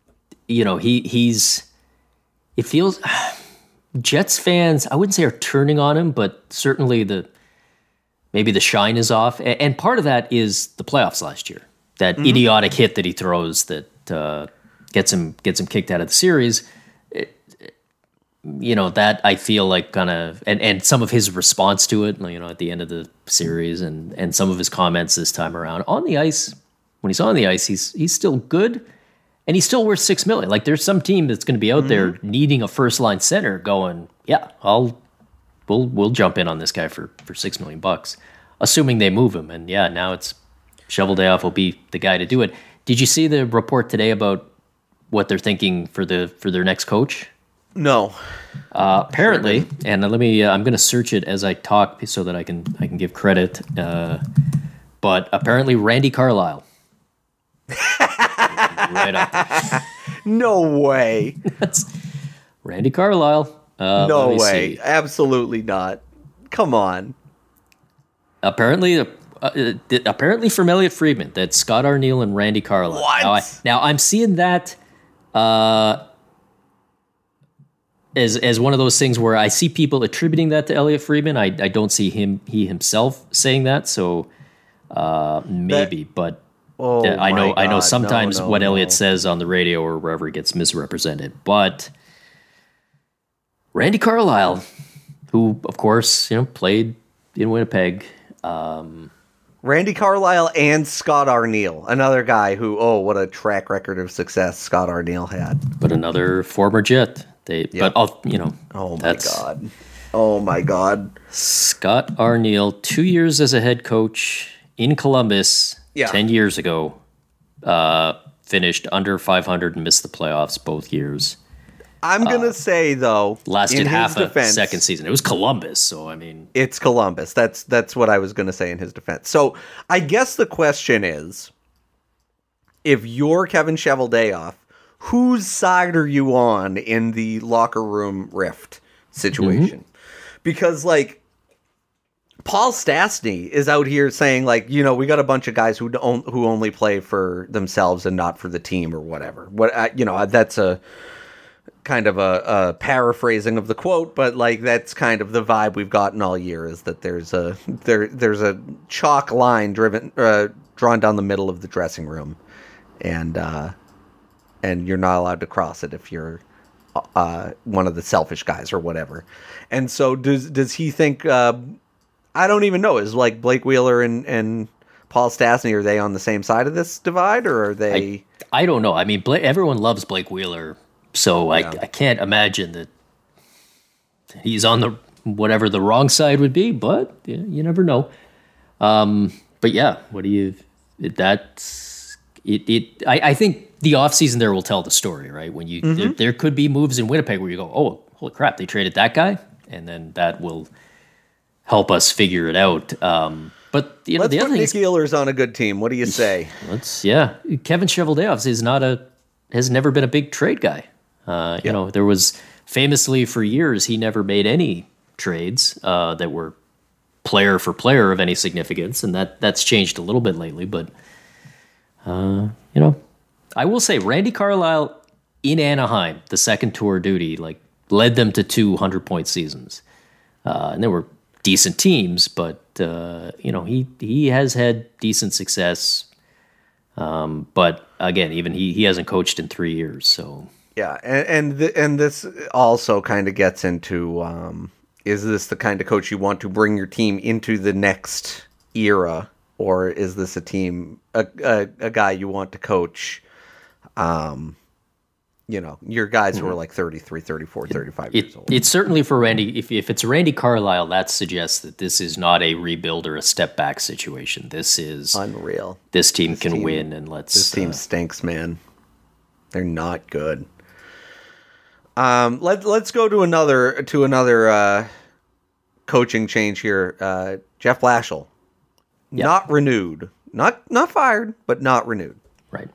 it feels Jets fans, I wouldn't say are turning on him, but certainly maybe the shine is off. And part of that is the playoffs last year, that idiotic hit that he throws that gets him kicked out of the series. That I feel like kind of, and some of his response to it, at the end of the series and some of his comments this time around on the ice, when he's on the ice, he's still good. And he's still worth $6 million. Like there's some team that's going to be out there needing a first line center, going, we'll jump in on this guy for $6 million, assuming they move him. And now it's Cheveldayoff will be the guy to do it. Did you see the report today about what they're thinking for their next coach? No. Apparently, and let me. I'm going to search it as I talk so that I can give credit. But apparently, Randy Carlyle. Right up there. No way. That's Randy Carlyle. No way. See. Absolutely not. Come on. Apparently, apparently from Elliot Friedman, that Scott Arniel and Randy Carlyle. What? Now I'm seeing that as one of those things where I see people attributing that to Elliot Friedman. I don't see he himself saying that. So maybe, but I know sometimes what Elliot says on the radio or wherever gets misrepresented. But Randy Carlyle, who of course played in Winnipeg. Randy Carlyle and Scott Arniel, another guy who, what a track record of success Scott Arniel had. But another former Jet. But Oh my God. Scott Arniel, 2 years as a head coach in Columbus, 10 years ago, finished under 500 and missed the playoffs both years. I'm going to say, though, lasted in half his defense, a second season. It was Columbus, so I mean... It's Columbus. That's what I was going to say in his defense. So I guess the question is, if you're Kevin Cheveldayoff, whose side are you on in the locker room rift situation? Because, like, Paul Stastny is out here saying, like, we got a bunch of guys who only play for themselves and not for the team or whatever. That's a kind of a paraphrasing of the quote, but like that's kind of the vibe we've gotten all year, is that there's a chalk line drawn down the middle of the dressing room, and you're not allowed to cross it if you're one of the selfish guys or whatever. And so does he think? I don't even know. Is like Blake Wheeler and Paul Stastny, are they on the same side of this divide, or are they? I don't know. I mean, everyone loves Blake Wheeler. So I can't imagine that he's on the whatever the wrong side would be, but you never know. But yeah, what do you? That's it. I think the offseason there will tell the story, right? When you there could be moves in Winnipeg where you go, oh, holy crap, they traded that guy, and then that will help us figure it out. But the other thing is, Nick Ehlers on a good team. What do you say? Kevin Cheveldayoff has never been a big trade guy. There was famously for years he never made any trades that were player for player of any significance, and that's changed a little bit lately. But I will say Randy Carlyle in Anaheim, the second tour duty, like led them to 200-point seasons, and they were decent teams. But he has had decent success. But again, even he hasn't coached in 3 years, so. Yeah, and this also kind of gets into, is this the kind of coach you want to bring your team into the next era, or is this a guy you want to coach, your guys who are like 33, 34, 35 years old? It's certainly for Randy. If it's Randy Carlyle, that suggests that this is not a rebuild or a step back situation. This is unreal. This team can win, and This team stinks, man. They're not good. Let's go to another coaching change here. Jeff Blashill, not renewed, not fired, but not renewed. Right.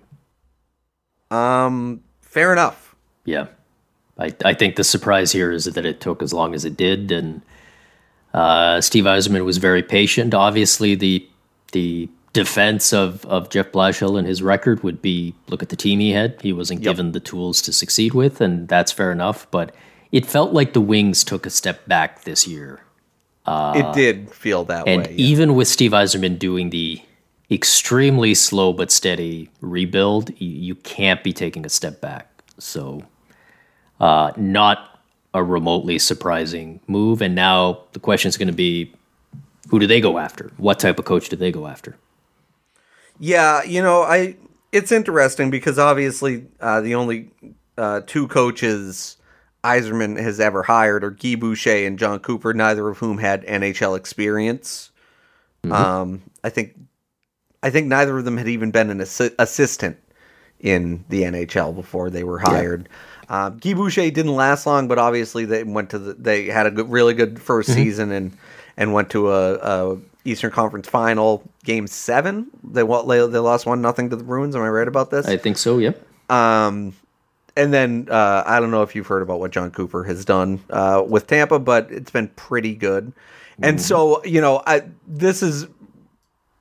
Fair enough. Yeah, I think the surprise here is that it took as long as it did, and Steve Yzerman was very patient. Obviously, the defense of Jeff Blashill and his record would be, look at the team he had. He wasn't given the tools to succeed with, and that's fair enough. But it felt like the Wings took a step back this year. It did feel that way. And even with Steve Yzerman doing the extremely slow but steady rebuild, you can't be taking a step back. So not a remotely surprising move. And now the question is going to be, who do they go after? What type of coach do they go after? Yeah, it's interesting because obviously the only two coaches Yzerman has ever hired are Guy Boucher and John Cooper, neither of whom had NHL experience. I think neither of them had even been an assistant in the NHL before they were hired. Guy Boucher didn't last long, but obviously they had a really good first season and went to a Eastern Conference Final, Game 7. They lost 1-0 to the Bruins. Am I right about this? I think so. Yep. And then I don't know if you've heard about what John Cooper has done with Tampa, but it's been pretty good. And so this is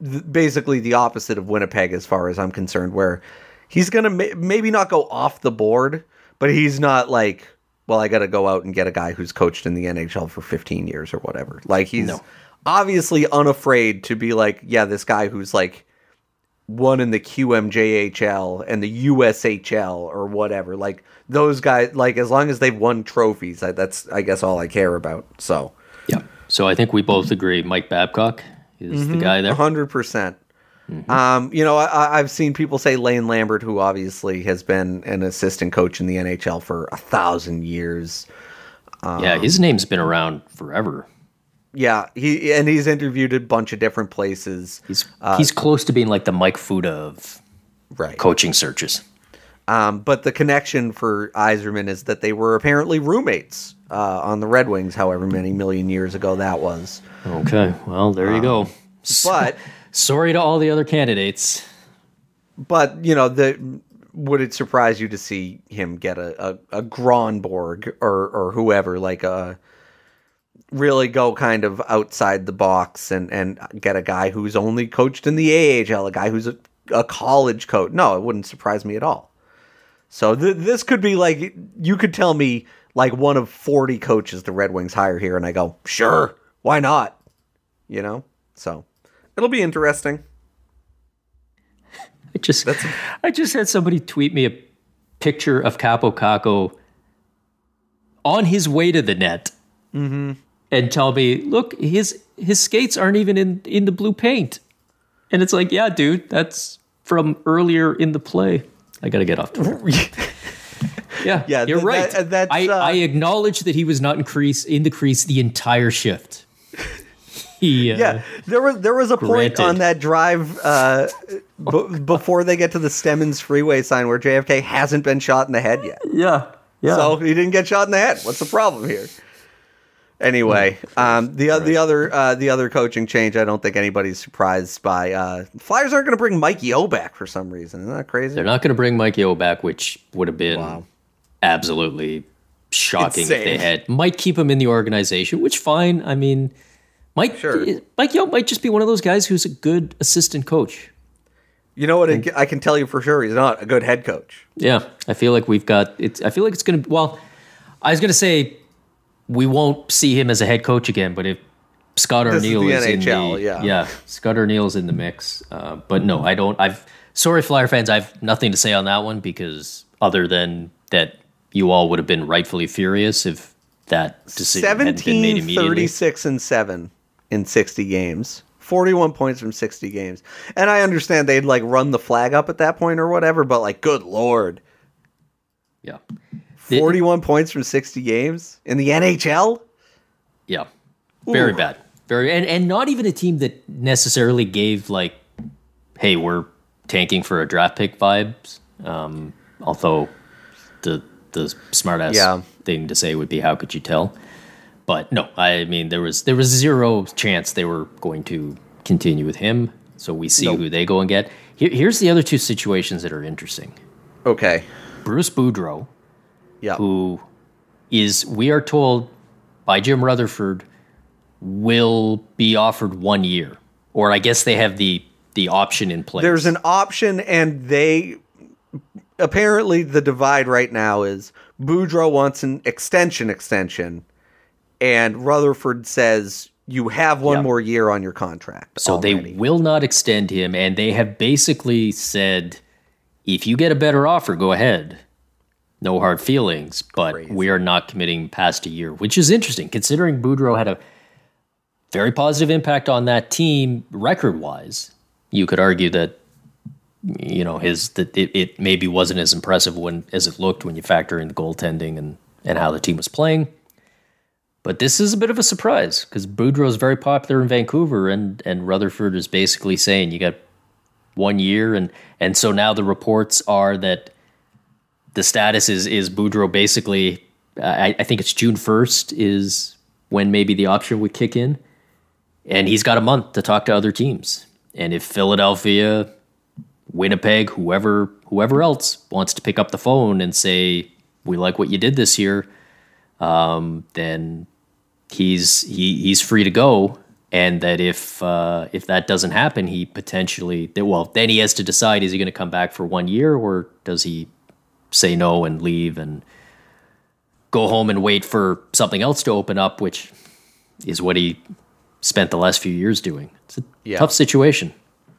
basically the opposite of Winnipeg as far as I'm concerned, where he's going to maybe not go off the board, but he's not like, well, I got to go out and get a guy who's coached in the NHL for 15 years or whatever. Like, he's obviously unafraid to be like, yeah, this guy who's like won in the QMJHL and the USHL or whatever. Like, those guys, like, as long as they've won trophies, that's, I guess, all I care about. So, yeah. So I think we both agree Mike Babcock is the guy there. 100%. I've seen people say Lane Lambert, who obviously has been an assistant coach in the NHL for 1,000 years. Yeah, his name's been around forever. Yeah, he's interviewed a bunch of different places. He's close to being like the Mike Fuda of coaching searches. But the connection for Yzerman is that they were apparently roommates on the Red Wings, however many million years ago that was. Okay, well, there you go. But sorry to all the other candidates. But, would it surprise you to see him get a Gronborg or whoever, like really go kind of outside the box and get a guy who's only coached in the AHL, a guy who's a college coach? No, it wouldn't surprise me at all. So this could be like, you could tell me like one of 40 coaches the Red Wings hire here, and I go, sure, why not? So it'll be interesting. I just had somebody tweet me a picture of Capo Caco on his way to the net, and tell me, look, his skates aren't even in the blue paint, and it's like, yeah, dude, that's from earlier in the play. I got to get off Twitter. Yeah, you're right. I acknowledge that he was not in the crease the entire shift. There was a point on that drive before they get to the Stemmons Freeway sign where JFK hasn't been shot in the head yet. Yeah. So he didn't get shot in the head. What's the problem here? Anyway, the other coaching change, I don't think anybody's surprised by. Flyers aren't going to bring Mike Yeo back for some reason. Isn't that crazy? They're not going to bring Mike Yeo back, which would have been absolutely shocking if they had. Might keep him in the organization, which fine. I mean, Mike Yeo might just be one of those guys who's a good assistant coach. You know what? I can tell you for sure he's not a good head coach. Yeah, I feel like I feel like it's going to. Well, I was going to say we won't see him as a head coach again, but if Scott Arniel is in the Scott Arniel's in the mix. But no, I don't. Sorry, Flyer fans, I have nothing to say on that one, because other than that, you all would have been rightfully furious if that decision hadn't been made immediately. 17-36-7 in 60 games. 41 points from 60 games. And I understand they'd like run the flag up at that point or whatever, but like, good Lord. Yeah. 41 points from 60 games in the NHL? Yeah. Very bad. And not even a team that necessarily gave like, hey, we're tanking for a draft pick vibes. Although the smart ass thing to say would be, how could you tell? But no, I mean, there was zero chance they were going to continue with him. So we see who they go and get. Here's the other two situations that are interesting. Okay. Bruce Boudreau, who is, we are told by Jim Rutherford, will be offered 1 year. Or I guess they have the option in place. There's an option, and they... Apparently the divide right now is Boudreau wants an extension, and Rutherford says you have one more year on your contract. So already. They will not extend him, and they have basically said, if you get a better offer, go ahead. No hard feelings, but we are not committing past a year, which is interesting considering Boudreau had a very positive impact on that team record-wise. You could argue that, you know, it maybe wasn't as impressive as it looked when you factor in the goaltending and how the team was playing. But this is a bit of a surprise because Boudreau is very popular in Vancouver, and Rutherford is basically saying you got 1 year, and so now the reports are that the status is Boudreau basically. I think it's June 1st is when maybe the option would kick in, and he's got a month to talk to other teams. And if Philadelphia, Winnipeg, whoever else wants to pick up the phone and say, we like what you did this year, then he's free to go. and that if that doesn't happen, he potentially then he has to decide, is he going to come back for 1 year, or does he say no and leave and go home and wait for something else to open up, which is what he spent the last few years doing. It's a tough situation.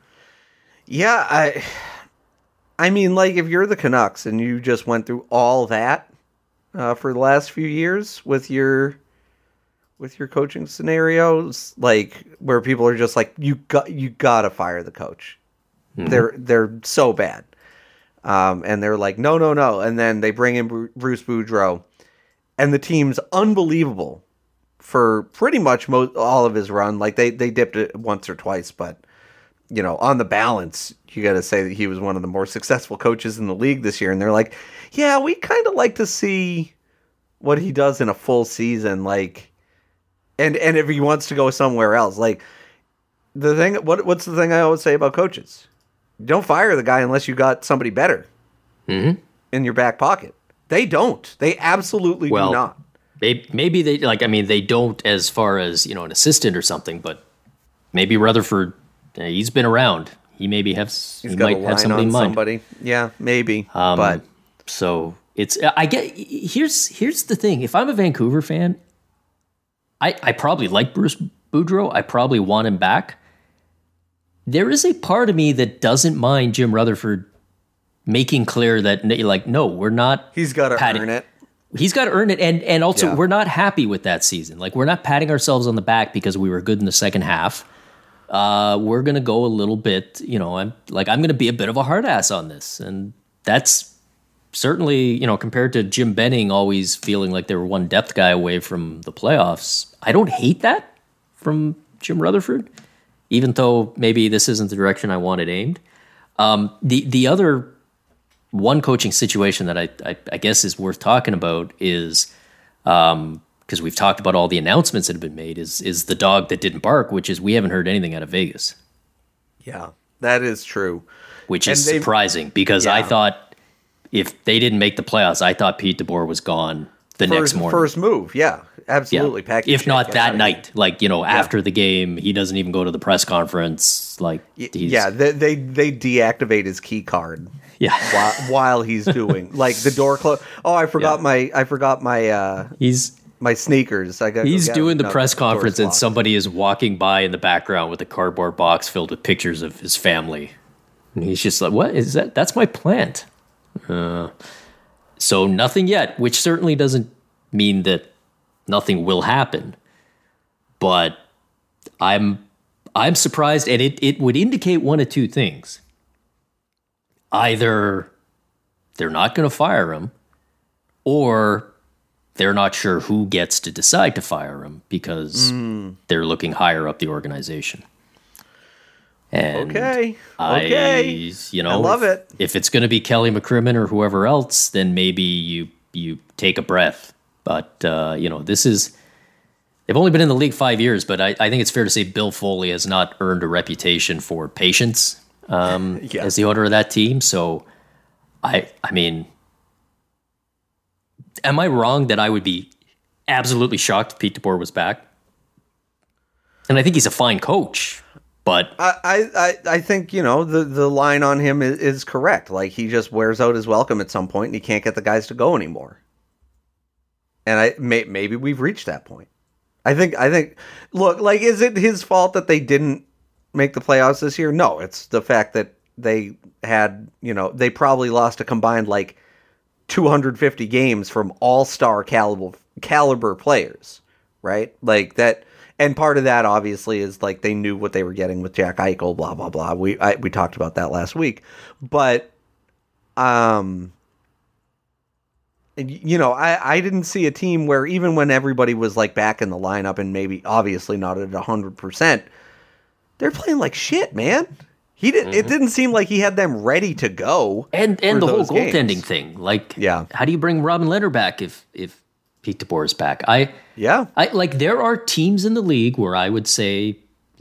Yeah, I mean, like, if you're the Canucks and you just went through all that for the last few years with your coaching scenarios, like, where people are just like, you gotta fire the coach. Mm-hmm. They're so bad, and they're like, no, and then they bring in Bruce Boudreau, and the team's unbelievable for pretty much all of his run. Like, they dipped it once or twice, but on the balance, you got to say that he was one of the more successful coaches in the league this year. And they're like, yeah, we kind of like to see what he does in a full season. Like, and if he wants to go somewhere else, like, the thing, what's the thing I always say about coaches? Don't fire the guy unless you got somebody better in your back pocket. They don't. They absolutely do not. Maybe they they don't as far as, an assistant or something, but maybe Rutherford, he's been around. He maybe he might have somebody in mind. Somebody. Yeah, maybe. But so it's, I get, here's the thing. If I'm a Vancouver fan, I probably like Bruce Boudreau. I probably want him back. There is a part of me that doesn't mind Jim Rutherford making clear that, like, no, we're not. He's got to earn it. He's got to earn it, and also we're not happy with that season. Like, we're not patting ourselves on the back because we were good in the second half. We're gonna go a little bit. I'm gonna be a bit of a hard ass on this, and that's certainly compared to Jim Benning always feeling like they were one depth guy away from the playoffs. I don't hate that from Jim Rutherford, even though maybe this isn't the direction I want it aimed. The other one coaching situation that I guess is worth talking about is, because we've talked about all the announcements that have been made, is the dog that didn't bark, which is we haven't heard anything out of Vegas. Yeah, that is true. Which is surprising, because I thought if they didn't make the playoffs, I thought Pete DeBoer was gone next morning. First move, yeah, absolutely. Yeah. If not that night, after the game, he doesn't even go to the press conference. They deactivate his key card. Yeah, while he's doing the door close. Oh, I forgot my my sneakers. He's doing the press conference, and somebody is walking by in the background with a cardboard box filled with pictures of his family, and he's just like, "What is that? That's my plant." So nothing yet, which certainly doesn't mean that nothing will happen. But I'm surprised, and it would indicate one of two things. Either they're not going to fire him, or they're not sure who gets to decide to fire him because they're looking higher up the organization. And okay. I love it. If it's going to be Kelly McCrimmon or whoever else, then maybe you take a breath. But this is, they've only been in the league 5 years, but I think it's fair to say Bill Foley has not earned a reputation for patience as the owner of that team. So I mean, am I wrong that I would be absolutely shocked if Pete DeBoer was back? And I think he's a fine coach, but I think, the line on him is correct. Like, he just wears out his welcome at some point and he can't get the guys to go anymore. And maybe we've reached that point. I think, look, is it his fault that they didn't make the playoffs this year? No, it's the fact that they had, they probably lost a combined 250 games from all-star caliber players, right? Like that. And part of that obviously is they knew what they were getting with Jack Eichel, blah, blah, blah. We talked about that last week, but, I didn't see a team where even when everybody was back in the lineup and maybe obviously not at 100%, they're playing like shit, man. He didn't. It didn't seem like he had them ready to go. And the whole goaltending thing, how do you bring Robin Lehner back if Pete DeBoer is back? There are teams in the league where I would say,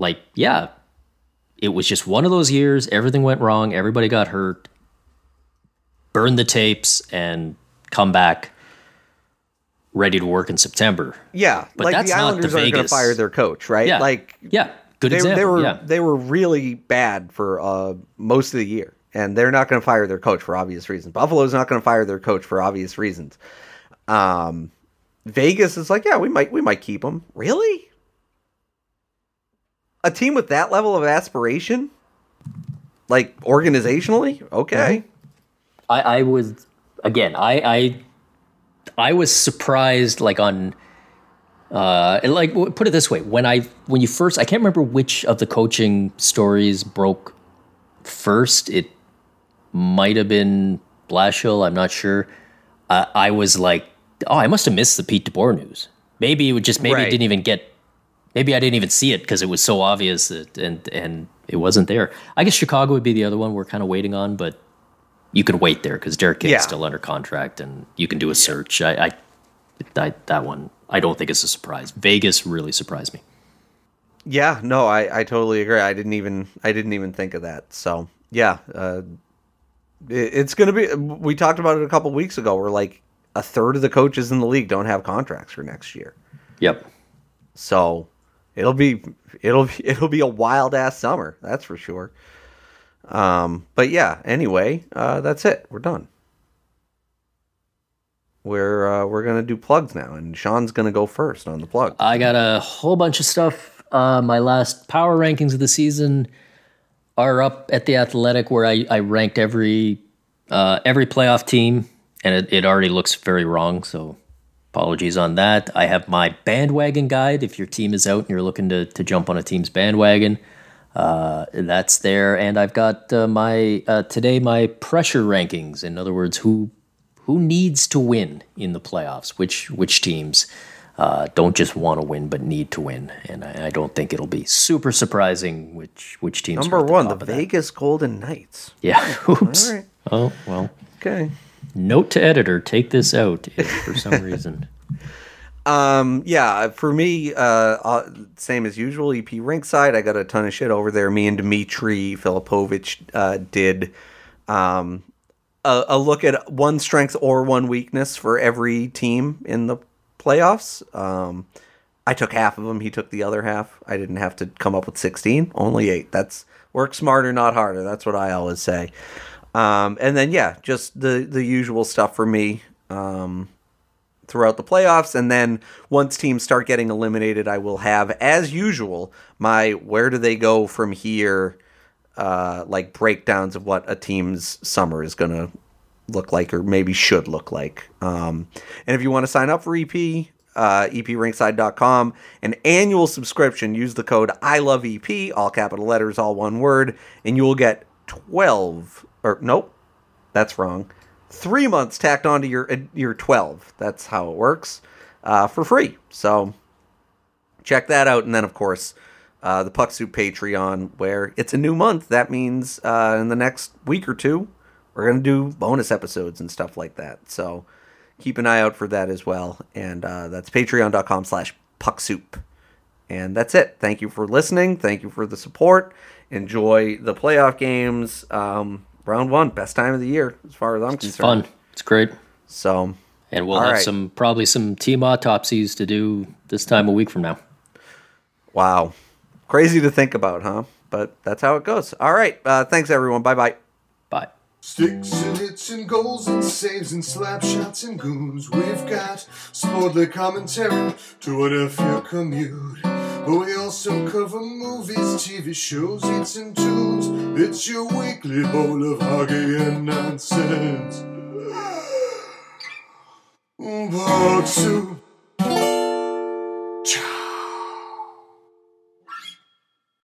it was just one of those years. Everything went wrong. Everybody got hurt. Burn the tapes and come back. ready to work in September. Yeah, But like that's the not Islanders the are going to Vegas. fire their coach, right? Yeah. Like Yeah. Good example. they were really bad for most of the year, and they're not going to fire their coach for obvious reasons. Buffalo's not going to fire their coach for obvious reasons. Vegas is like, yeah, we might keep him. Really? A team with that level of aspiration, like organizationally, okay. I was again. I was surprised, like on, like put it this way: when you first, I can't remember which of the coaching stories broke first. It might have been Blashill. I'm not sure. I was like, oh, I must have missed the Pete DeBoer news. Maybe it would just maybe Right. it didn't even get. Maybe I didn't even see it because it was so obvious that and it wasn't there. I guess Chicago would be the other one we're kind of waiting on, but you can wait there because Derek King's Yeah. still under contract and you can do a search. That one I don't think is a surprise. Vegas really surprised me. Yeah, no, I totally agree. I didn't even think of that. So yeah, it's going to be. We talked about it a couple weeks ago. Where like a third of the coaches in the league don't have contracts for next year. Yep. So it'll be a wild ass summer. That's for sure. But yeah. Anyway, that's it. We're done. We're gonna do plugs now, and Sean's gonna go first on the plug. I got a whole bunch of stuff. My last power rankings of the season are up at The Athletic, where I ranked every playoff team, and it already looks very wrong, so apologies on that. I have my bandwagon guide. If your team is out and you're looking to jump on a team's bandwagon, that's there. And I've got my pressure rankings. In other words, who needs to win in the playoffs? Which teams don't just want to win but need to win? And I don't think it'll be super surprising which teams. Number are at the one, top the of that. Vegas Golden Knights. Yeah. Oops. All right. Oh well. Okay. Note to editor: take this out if for some reason. Yeah, for me, same as usual, EP Rinkside. I got a ton of shit over there. Me and Dmitry Filipovich did a look at one strength or one weakness for every team in the playoffs. I took half of them. He took the other half. I didn't have to come up with 16, only 8. That's work smarter, not harder. That's what I always say. And then, yeah, just the usual stuff for me throughout the playoffs. And then once teams start getting eliminated, I will have, as usual, my where do they go from here, like breakdowns of what a team's summer is going to look like or maybe should look like. And if you want to sign up for EP, eprinkside.com, an annual subscription, use the code I love EP, all capital letters, all one word, and you will get 3 months tacked onto your 12. That's how it works, for free. So check that out. And then, of course, the Puck Soup Patreon, where it's a new month. That means in the next week or two, we're going to do bonus episodes and stuff like that. So keep an eye out for that as well. And that's patreon.com/pucksoup. And that's it. Thank you for listening. Thank you for the support. Enjoy the playoff games. Round 1, best time of the year, as far as I'm concerned. It's fun. It's great. So, And we'll all have right. probably some team autopsies to do this time a week from now. Wow. Crazy to think about, huh? But that's how it goes. All right. Thanks, everyone. Bye-bye. Bye. Sticks and hits and goals and saves and slap shots and goons. We've got sportly commentary to whatever your commute. We also cover movies, TV shows, hits and tunes. It's your weekly bowl of hockey and nonsense. Puck Soup.